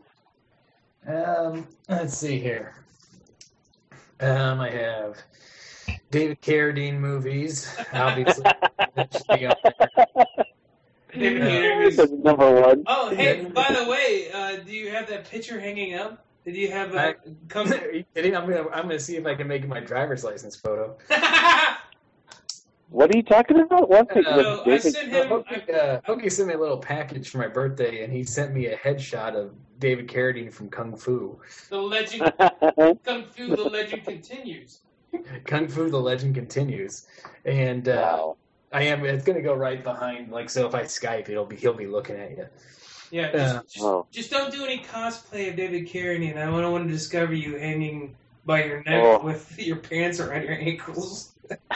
Um, let's see here. Um, I have David Carradine movies, obviously. That should be up there. David Hayter That's is- number one. Oh, hey, by the way, uh, do you have that picture hanging up? Did you have a I- come? Are you kidding? I'm gonna I'm gonna see if I can make my driver's license photo. What are you talking about? What picture? So, I David- sent him- Hokie, uh, Hokie sent me a little package for my birthday, and he sent me a headshot of David Carradine from Kung Fu. The legend, Kung Fu, the legend continues. Kung Fu: The Legend Continues, and uh, Wow. I am. It's gonna go right behind. Like, so if I Skype, it'll be he'll be looking at you. Yeah, Yeah. just, just, Oh. just don't do any cosplay of David Carradine. I don't want to discover you hanging by your neck Oh. with your pants around your ankles.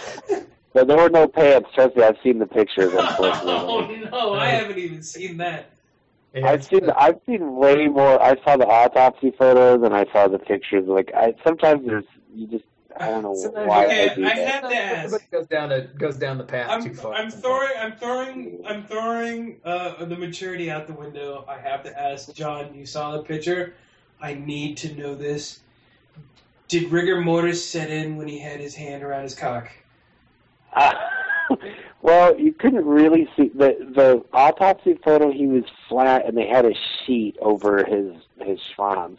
So there were no pants. Trust me, I've seen the pictures. Oh Unfortunately, no, I haven't even seen that. Yeah, I've seen I've seen way more. I saw the autopsy photos and I saw the pictures. Like I sometimes there's you just I don't know Sometimes why you- I do I that. have to ask. Everybody goes down a goes down the path I'm, too far. I'm throwing, I'm throwing, I'm throwing uh, the maturity out the window. I have to ask John. You saw the picture. I need to know this. Did rigor mortis set in when he had his hand around his cock? Uh, well, you couldn't really see the the autopsy photo. He was flat, and they had a sheet over his his schwanz.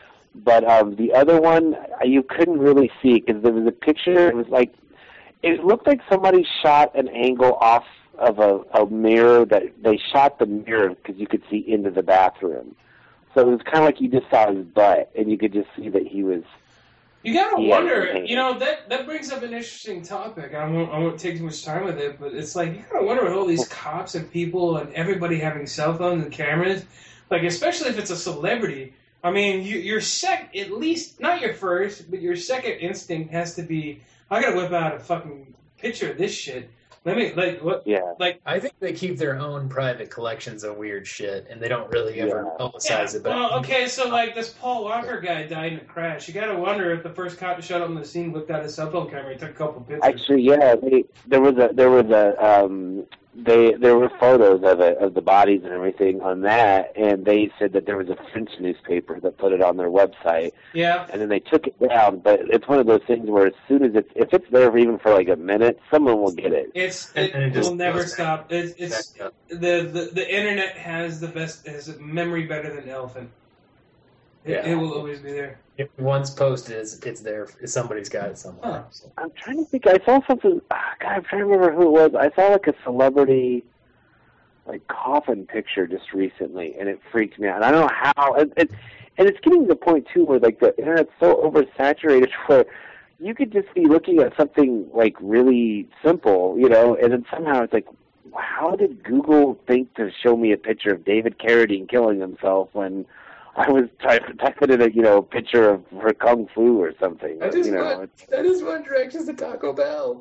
But um, the other one, uh, you couldn't really see because there was a picture. It was like it looked like somebody shot an angle off of a, a mirror that they shot the mirror because you could see into the bathroom. So it was kind of like you just saw his butt, and you could just see that he was. You gotta Yeah, wonder. okay. You know that that brings up an interesting topic. I won't I won't take too much time with it, but it's like you gotta wonder with all these cops and people and everybody having cell phones and cameras, like especially if it's a celebrity. I mean, you, your sec at least not your first, but your second instinct has to be I gotta whip out a fucking picture of this shit. Let me like what Yeah. like. I think they keep their own private collections of weird shit, and they don't really ever Yeah. publicize Yeah, it. But well, okay, so like this Paul Walker guy died in a crash. You gotta wonder if the first cop showed up on the scene, whipped out his cell phone camera, and took a couple pictures. Actually, yeah, they, there was a there was a um, they there were photos of it of the bodies and everything on that, and they said that there was a French newspaper that put it on their website, yeah. and then they took it down. But it's one of those things where as soon as it's if it's there for even for like a minute, someone will get it. It's And- it and it just will never goes back. stop. It's it's Back up. the, the the internet has the best has a memory better than an elephant. It, Yeah. it will always be there. If once posted, it's, it's there. Somebody's got it somewhere. Huh. So. I'm trying to think. I saw something. ah, God, I'm trying to remember who it was. I saw like a celebrity, like coffin picture just recently, and it freaked me out. And I don't know how. It, it, and it's getting to the point too where like the internet's so oversaturated where you could just be looking at something like really simple, you know, and then somehow it's like, how did Google think to show me a picture of David Carradine killing himself when I was typing typing in a you know picture of her Kung Fu or something? I just you know, want, I just want directions to Taco Bell.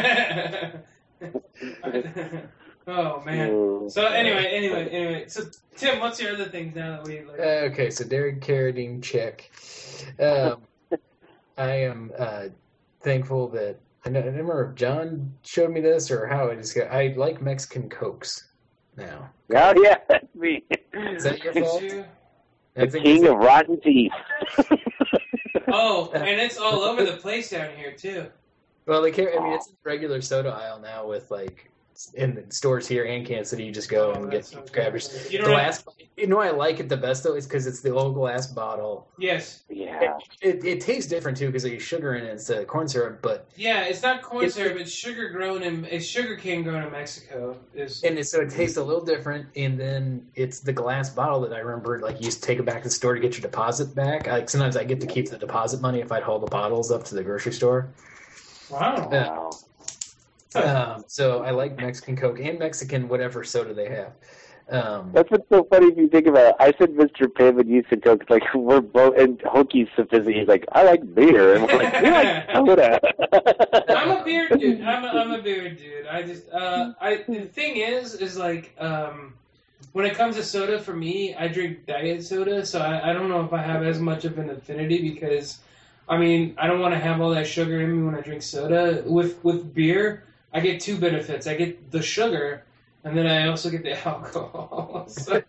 Oh man. Mm. So anyway, anyway, anyway. So Tim, what's your other things now that we like? Uh, okay, so Derek Carradine, check. Um, I am uh, thankful that I don't I don't remember if John showed me this or how I just got. I like Mexican Cokes now. Oh yeah, that's me. Is that your Did fault? you- I The think king it's- of rotten teeth. Oh, and it's all over the place down here too. Well, they carry. I mean, it's in the regular soda aisle now with like in the stores here in Kansas City. You just go Oh, and that's get so grabbers. good. You The don't have- last, you know, I like it the best though is because it's the old glass bottle. Yes. Yeah. It, it tastes different too because there's sugar in it instead of corn syrup, but Yeah, it's not corn It's- syrup. It's sugar grown in it's sugar cane grown in Mexico. Is and it, so it tastes a little different. And then it's the glass bottle that I remember like you used to take it back to the store to get your deposit back. Like sometimes I get to keep the deposit money if I'd haul the bottles up to the grocery store. wow. Yeah. Wow. Um, so I like Mexican Coke and Mexican whatever soda they have. Um, That's what's so funny if you think about it. I said Mister Pibb and you said Coke. It's like we're both, and Hookie's sophisticated. He's like, I like beer. And we're like, we like soda. I'm a beer dude. I'm a, I'm a beer dude. I just uh I the thing is is like um when it comes to soda for me, I drink diet soda, so I, I don't know if I have as much of an affinity because I mean I don't want to have all that sugar in me when I drink soda. With with beer, I get two benefits. I get the sugar. And then I also get the alcohol. so, so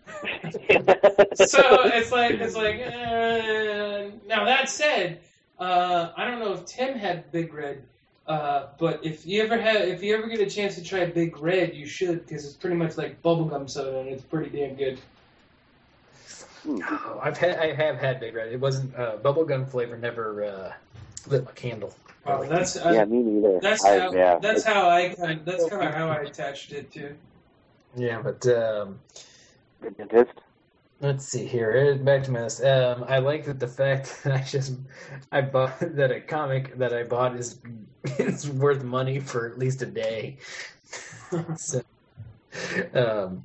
it's like it's like. Uh, now that said, uh, I don't know if Tim had Big Red. Uh, but if you ever have, if you ever get a chance to try Big Red, you should, because it's pretty much like bubblegum soda, and it's pretty damn good. Oh, I've had, I have had Big Red. It wasn't uh, bubblegum flavor. Never uh, lit my candle. Oh, Really. that's uh, Yeah, me neither. that's I, how yeah. that's how I kind that's kind of how I attached it to. Yeah, but um, The dentist. let's see here. Back to my list. Um, I like that the fact that I just I bought that a comic that I bought is is worth money for at least a day. so, um,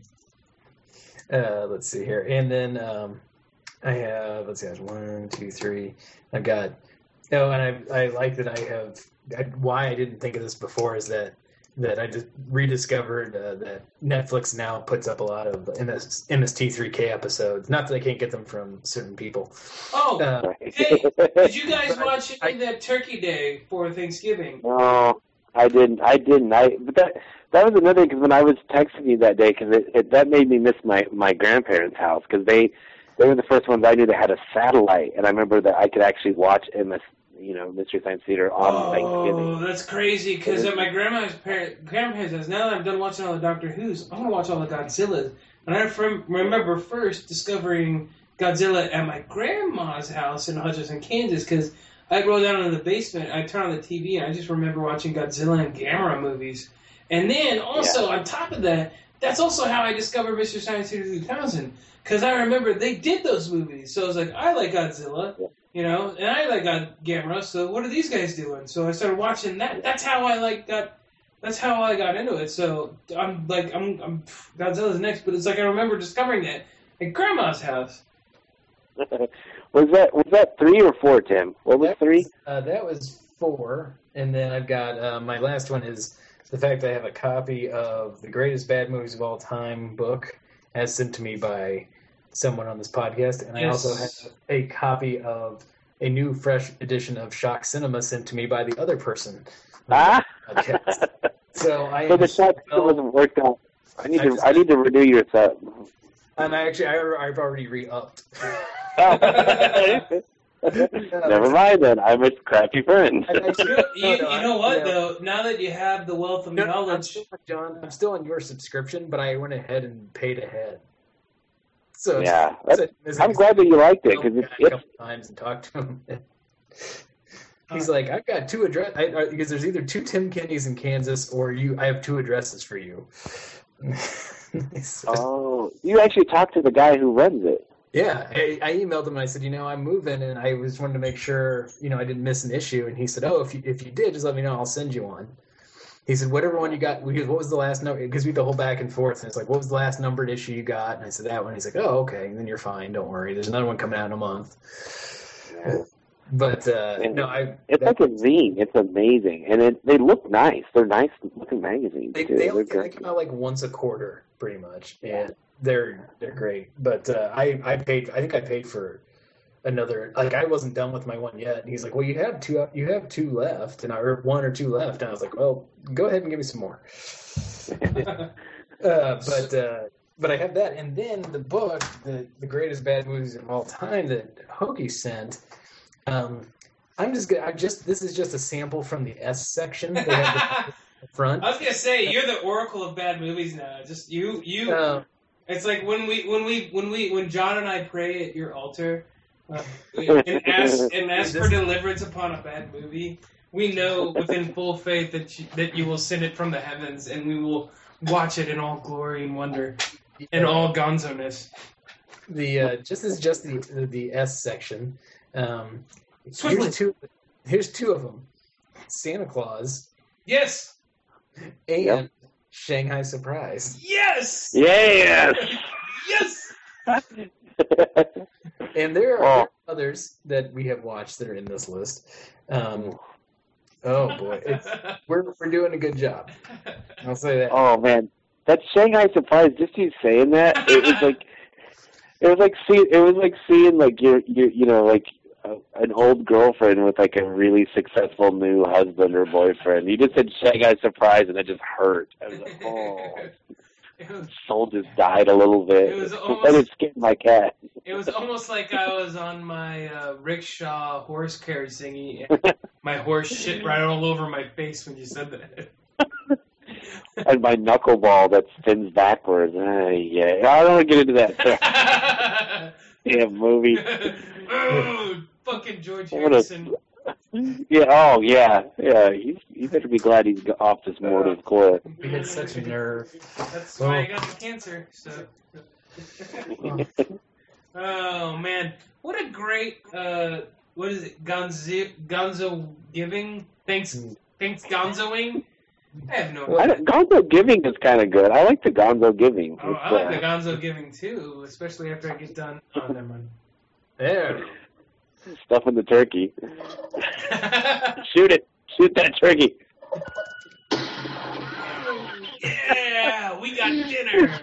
uh, let's see here, and then um, I have let's see, I have one, two, three. I've got oh, and I I like that I have. I, why I didn't think of this before is that. That I just rediscovered uh, that Netflix now puts up a lot of M S T three K episodes. Not that I can't get them from certain people. Oh, Uh, hey, did you guys But I- watch I- any of that Turkey Day for Thanksgiving? No, I didn't. I didn't. I but that that was another because when I was texting you that day, because it, it that made me miss my my grandparents' house because they they were the first ones I knew that had a satellite, and I remember that I could actually watch M S you know Mystery Science Theater on Oh, Thanksgiving. that's crazy, because at my grandma's parent, grandparents' house, now that I'm done watching all the Doctor Who's, I'm going to watch all the Godzillas. And I from, remember first discovering Godzilla at my grandma's house in Hutchinson, Kansas, because I'd roll down in the basement, I'd turn on the T V, and I just remember watching Godzilla and Gamera movies. And then, also, on top of that, that's also how I discovered Mystery Science Theater two thousand, because I remember they did those movies. So I was like, I like Godzilla. You know, and I like got Gamera, so what are these guys doing? So I started watching that. That's how I like got. That's how I got into it. So I'm like, I'm, I'm Godzilla's next, but it's like I remember discovering that at Grandma's house. was that was that three or four, Tim? What was That three? was, uh, that was four, and then I've got uh, my last one is the fact that I have a copy of the Greatest Bad Movies of All Time book, as sent to me by someone on this podcast, and I Yes. also have a copy of a new, fresh edition of Shock Cinema sent to me by the other person. Ah. Podcast. So I So am the shot well, wasn't worked out. I need I to just- I need to renew your sub. and I actually I, I've already re-upped. Never mind then. I'm a crappy friend. I- I- You, know- you, No, no, you know I- what yeah. though? Now that you have the wealth of No, I'm knowledge, still, John, I'm still on your subscription, but I went ahead and paid ahead. So Yeah, it's- that's- it's- I'm glad that you liked it I because it's, a couple it's times and talked to him. He's like, I've got two address I, I, because there's either two Tim Kennys in Kansas or you. I have two addresses for you. So, oh, you actually talked to the guy who runs it. yeah, I, I emailed him and I said, you know, I'm moving and I was wanting to make sure, you know, I didn't miss an issue. And he said, oh, if you if you did, just let me know. I'll send you one. He said, whatever one you got, because what was the last number? Because we had the whole back and forth. And it's like, what was the last numbered issue you got? And I said, that one. He's like, oh, okay. And then you're fine. Don't worry. There's another one coming out in a month. Yeah. But, uh, And no, I. It's that- like a zine. It's amazing, and it, they look nice. They're nice looking magazines They, too. they, They're only, they great. come out like once a quarter, pretty much, and they're they're great. But uh, I I paid. I think I paid for another. Like I wasn't done with my one yet. And he's like, "Well, you have two. You have two left, and I or one or two left." And I was like, "Well, go ahead and give me some more." uh, but uh, but I have that, and then the book, the the greatest bad movies of all time that Hoagie sent. Um, I'm just gonna. I just this is just a sample from the S section. They have the front. I was gonna say you're the oracle of bad movies now. Just you, you. Uh, It's like when we, when we, when we, when John and I pray at your altar, uh, and ask and ask for deliverance upon a bad movie. We know within full faith that you, that you will send it from the heavens, and we will watch it in all glory and wonder, and all gonzo-ness. The uh, just this is just the the, the S section. Um, Swiftly. here's two. Here's two of them: Santa Claus Yes, and Yep. Shanghai Surprise. yes, Yes. yes. And there are, Oh. there are others that we have watched that are in this list. Um, oh boy, it's, we're we're doing a good job. I'll say that. Oh man, that Shanghai Surprise. Just you saying that, it was like, it was like see, it was like seeing like your your you know like a, an old girlfriend with like a really successful new husband or boyfriend. You just said Shanghai Surprise, and it just hurt. I was like, oh, It was, soul just died a little bit. It was And almost- it scared my cat. it was almost like I was on my uh, rickshaw horse carriage thingy, and my horse shit right all over my face when you said that. And my knuckleball that spins backwards. Uh, yeah, I don't want to get into that. Yeah, movie. Oh, fucking George What a- Harrison. Yeah. Oh, yeah. Yeah. You, you better be glad he's off this mortal coil. We had such a nerve. That's why I got the cancer. So. Oh man, what a great uh, what is it? Gonzo Gonzo giving? Thanks, thanks Gonzoing. I have no. I don't- Gonzo Giving is kind of good. I like the Gonzo Giving. Oh, It's, I like uh, the Gonzo giving too, especially after I get done. Oh, never mind. There. Stuffing the turkey. Shoot it. Shoot that turkey. Yeah, we got dinner.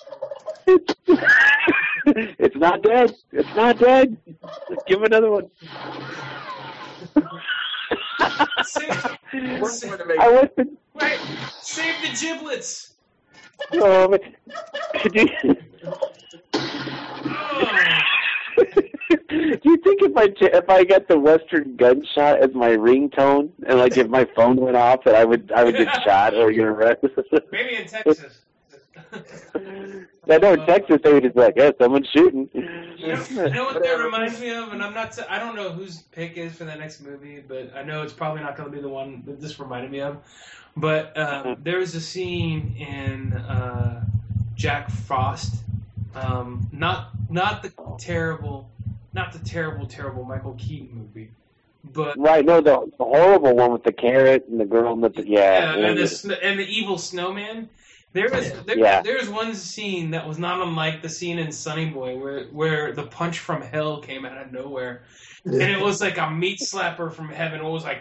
It's not dead. It's not dead. Give him another one. Save, We're save, going to make I went to, wait, save the giblets. oh, man. Could you, Oh. do you think if I ch- if I got the Western gunshot as my ringtone and like if my phone went off that I would I would get shot or get arrested? Maybe in Texas. I know in Texas they would just be like, yeah, someone's shooting. You know, you know what that reminds me of, and I'm not. I don't know whose pick is for the next movie, but I know it's probably not going to be the one that this reminded me of. But uh, there was a scene in uh, Jack Frost, um, not not the terrible, not the terrible, terrible Michael Keaton movie, but Right, no, the, the horrible one with the carrot and the girl and the yeah, yeah, and the sn- and the evil snowman. There was there, Yeah. there was one scene that was not unlike the scene in Sonny Boy where where the punch from hell came out of nowhere, and it was like a meat slapper from heaven. It was like,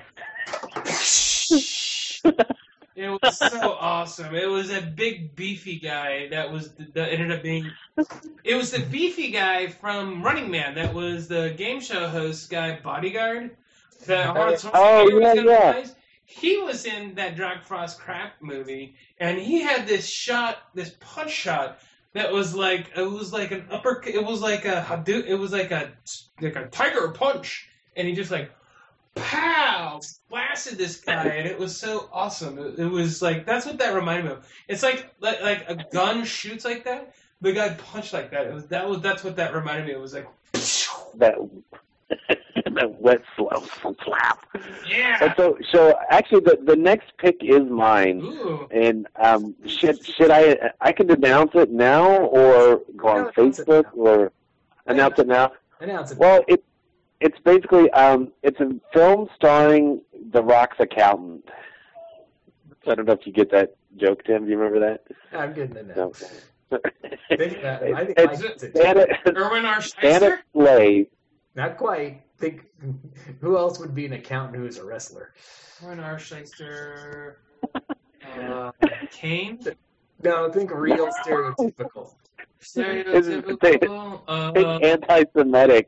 it was so awesome. It was a big beefy guy that was that ended up being. It was the beefy guy from Running Man that was the game show host guy Bodyguard. That Arnold Schwarzenegger Oh, was yeah, gonna yeah. play. He was in that Jack Frost crap movie, and he had this shot, this punch shot that was like it was like an upper, it was like a Hadou- it was like a like a tiger punch, and he just like pow blasted this guy, and it was so awesome. It, it was like that's what that reminded me of. It's like like like a gun shoots like that, the guy punched like that. It was that was that's what that reminded me of. It was like that that wet slow slap. yeah. And so, so actually, the the next pick is mine. Ooh. And um, should should I I can announce it now or go on No, announce it Facebook now. or announce it now? Announce it. Well, it it's basically um it's a film starring The Rock's accountant. I don't know if you get that joke, Tim. Do you remember that? I'm getting it now. No. I think that, I think It's Mike gets it. Santa, Erwin R. Santa Schweitzer? Slay. Not quite. Think who else would be an accountant who's a wrestler? Erwin R. Schweitzer. Uh, Kane? No, think real stereotypical. Stereotypical. Uh, Think anti-Semitic.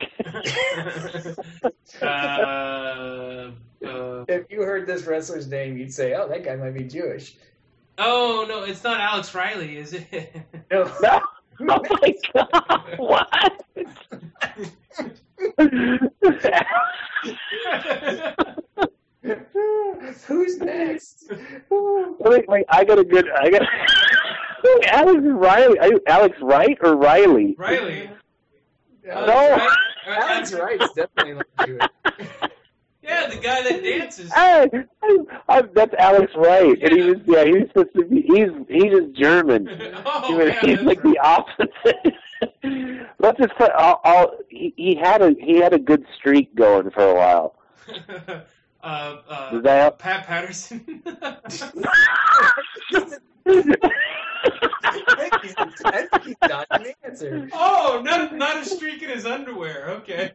uh, uh, If you heard this wrestler's name, you'd say, "Oh, that guy might be Jewish." oh, no, it's not Alex Riley, is it? No. No. Oh my God! What? Who's next? wait, wait! I got a good. I got. Wait, Alex Riley. Are you Alex Wright or Riley? Riley. No, No. Alex Wright's definitely not Jewish. Yeah, the guy that dances. Hey, I, I, that's Alex Wright, and he was yeah, he was supposed to be. He's he's just German. Oh, He was- yeah, he's that's like right. the opposite. Let's just put. I'll, I'll, he, he had a he had a good streak going for a while. uh, uh, Does that help? Pat Patterson. I think he's, I think he's got an answer. Oh, not not a streak in his underwear. Okay.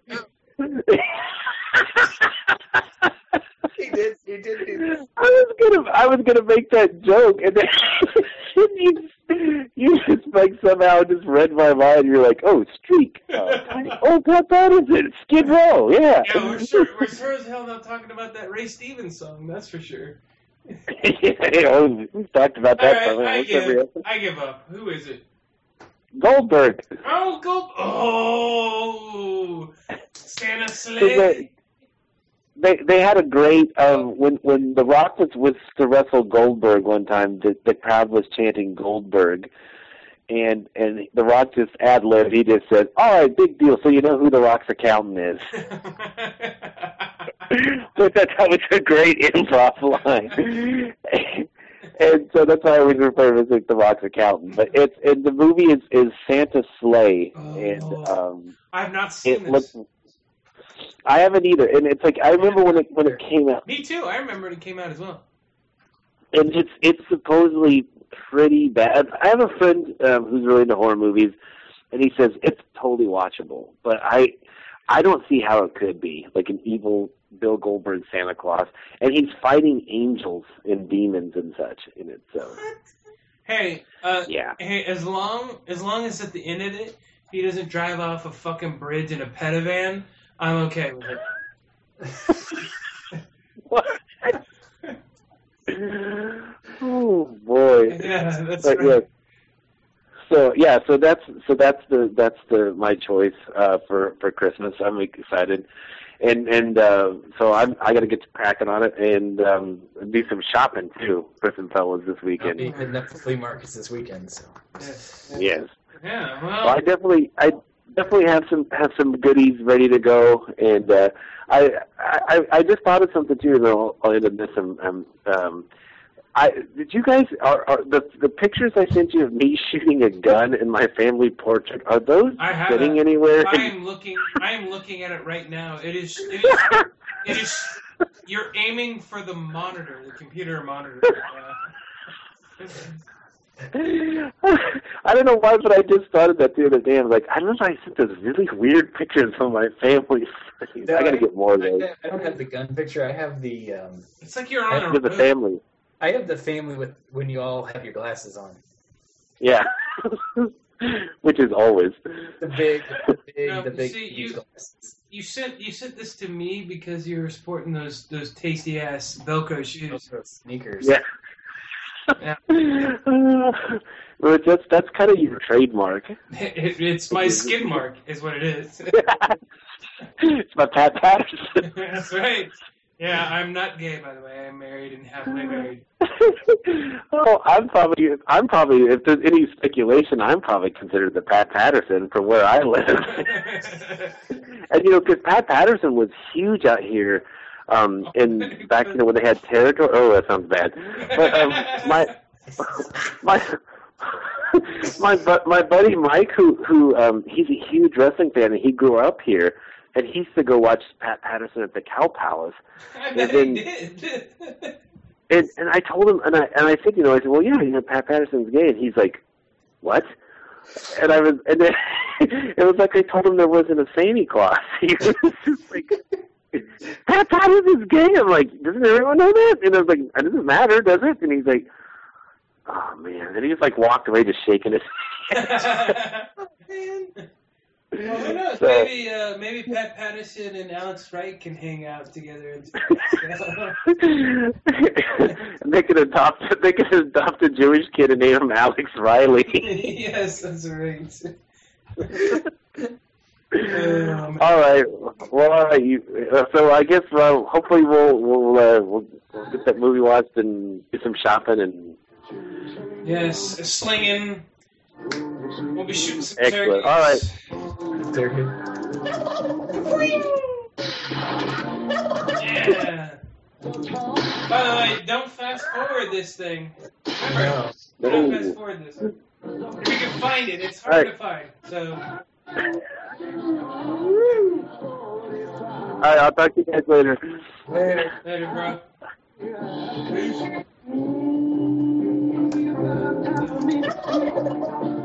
He did. He did do that. I was gonna, I was gonna make that joke, and then you, you just like somehow just read my mind. You're like, oh, streak. Oh, oh Pat Patterson, Skid Row, yeah. Yeah, we're sure we're sure as hell not talking about that Ray Stevens song. That's for sure. yeah, we've talked about All that. right, for I almost every give episode. I give up. Who is it? Goldberg. Oh, go! Oh, Santa So Slay. the, they they had a great um when when The Rock was with to wrestle Goldberg one time, the the crowd was chanting Goldberg, and and The Rock just ad libbed. He just said, "All right, big deal. So you know who The Rock's accountant is." But that was a great improv line. And so that's why I always refer to it as The Rock's accountant. But it's and the movie is, is Santa's Sleigh, Oh, and um, I've not seen it this. looks. I haven't either, and it's like I remember when it when it came out, Me too. I remember it came out as well. and it's it's supposedly pretty bad. I have a friend um, who's really into horror movies, and he says it's totally watchable. But I I don't see how it could be like an evil Bill Goldberg Santa Claus, and he's fighting angels and demons and such in it. So Hey, uh, yeah, hey, as long as long as at the end of it he doesn't drive off a fucking bridge in a petavan, I'm okay with it. what? Oh boy. Yeah, that's But, right. yeah. So yeah, so that's so that's the that's the my choice uh, for for Christmas. I'm excited, and and uh, so I'm I got to get cracking on it and um, do some shopping too for some fellas this I'll weekend. be hitting up the flea markets this weekend. So Yes. Yes. Yeah, Well, well, I definitely I definitely have some have some goodies ready to go, and uh, I, I I just thought of something too, and I'll, I'll end up this. Um, um, um, I did you guys are, are the the pictures I sent you of me shooting a gun in my family portrait? Are those I have sitting a- anywhere? I am looking. I am looking at it right now. It is. It is. It is. You're aiming for the monitor, the computer monitor. Uh, I don't know why, but I just thought of that the other day. I'm like, I remember I sent those really weird pictures of my family. I got to get more of I, those. I don't have the gun picture. I have the um, it's like you're on a With the road. family. I have the family with when you all have your glasses on. Yeah. Which is always. The big, the big, No, the big see, huge you- glasses. You sent you sent this to me because you were sporting those those tasty ass Velcro shoes. Those sneakers. Yeah. Yeah. Well, that's that's kind of your trademark. It, it, it's my skid mark, is what it is. It's my Pat Patterson. That's right. Yeah, I'm not gay, by the way. I'm married and happily married. Oh, I'm probably I'm probably if there's any speculation, I'm probably considered the Pat Patterson from where I live. And you know, because Pat Patterson was huge out here, um, in back you know when they had territory. Oh, that sounds bad. But um, my my my bu- my buddy Mike, who who um, he's a huge wrestling fan, and he grew up here, and he used to go watch Pat Patterson at the Cow Palace. I bet then- he did. And and I told him, and I and I said, you know, I said, well, yeah, you know, Pat Patterson's gay, and he's like, what? And I was, and then it was like I told him there wasn't a Santa Claus. He was just like, Pat Patterson's gay. I'm like, doesn't everyone know that? And I was like, it doesn't matter, does it? And he's like, oh man. And he just like walked away, just shaking his head. Man. Well, who knows? So- maybe uh, maybe Pat Patterson and Alex Wright can hang out together. And And they could adopt, they could adopt a Jewish kid and name him Alex Riley. Yes, that's right. Um, All right. Well, all right. You, uh, so I guess uh, hopefully we'll we'll, uh, we'll we'll get that movie watched and do some shopping and yes, slinging. We'll be shooting some Excellent. turkeys. All right. Turkey. Yeah. By the way, don't fast forward this thing. Remember, No. don't No. fast forward this. If you can find it, it's hard All to right. find. So, All right. I'll talk to you guys later. Later. later, bro.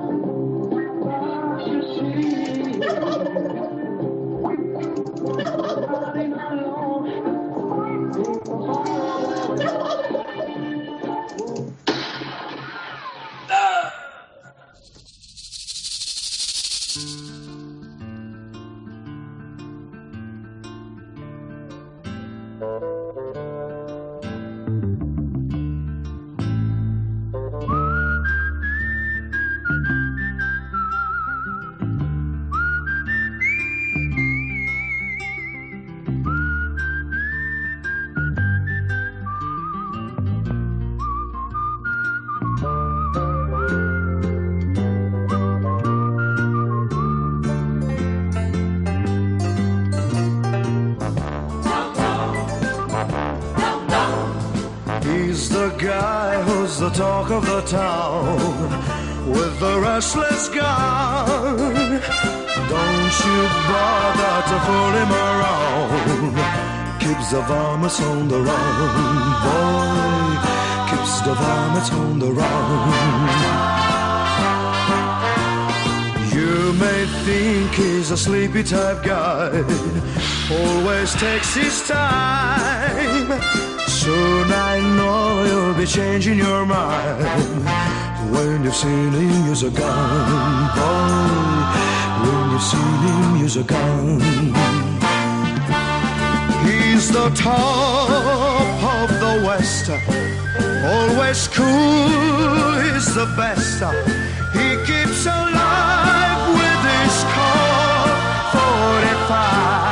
the talk of the town with the restless gun. Don't you bother to fool him around. Keeps the varmints on the run, boy. Keeps the varmints on the run. You may think he's a sleepy type guy, always takes his time. Soon I know you'll be changing your mind when you've seen him use a gun, boy. When you've seen him use a gun. He's the top of the West, always cool, he's the best. He keeps alive with his Colt forty-five.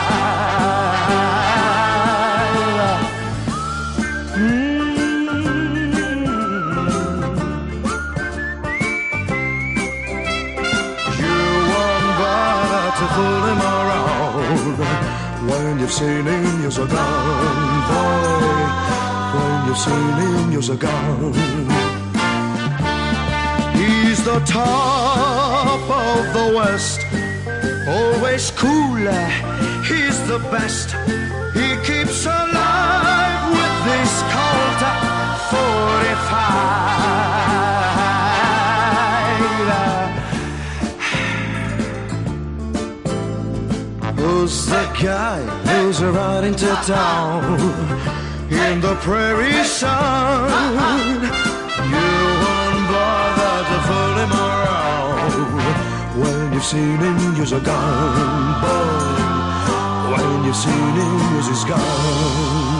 Fool him around when you've seen him use a gun, boy. When you've seen him use a gun. He's the top of the West, always cool, he's the best. He keeps alive with this Colt forty-five. Who's the guy who's riding to town in the prairie sun? You won't bother to fool him around when you've seen him use a gun, boy. When you've seen him use his gun.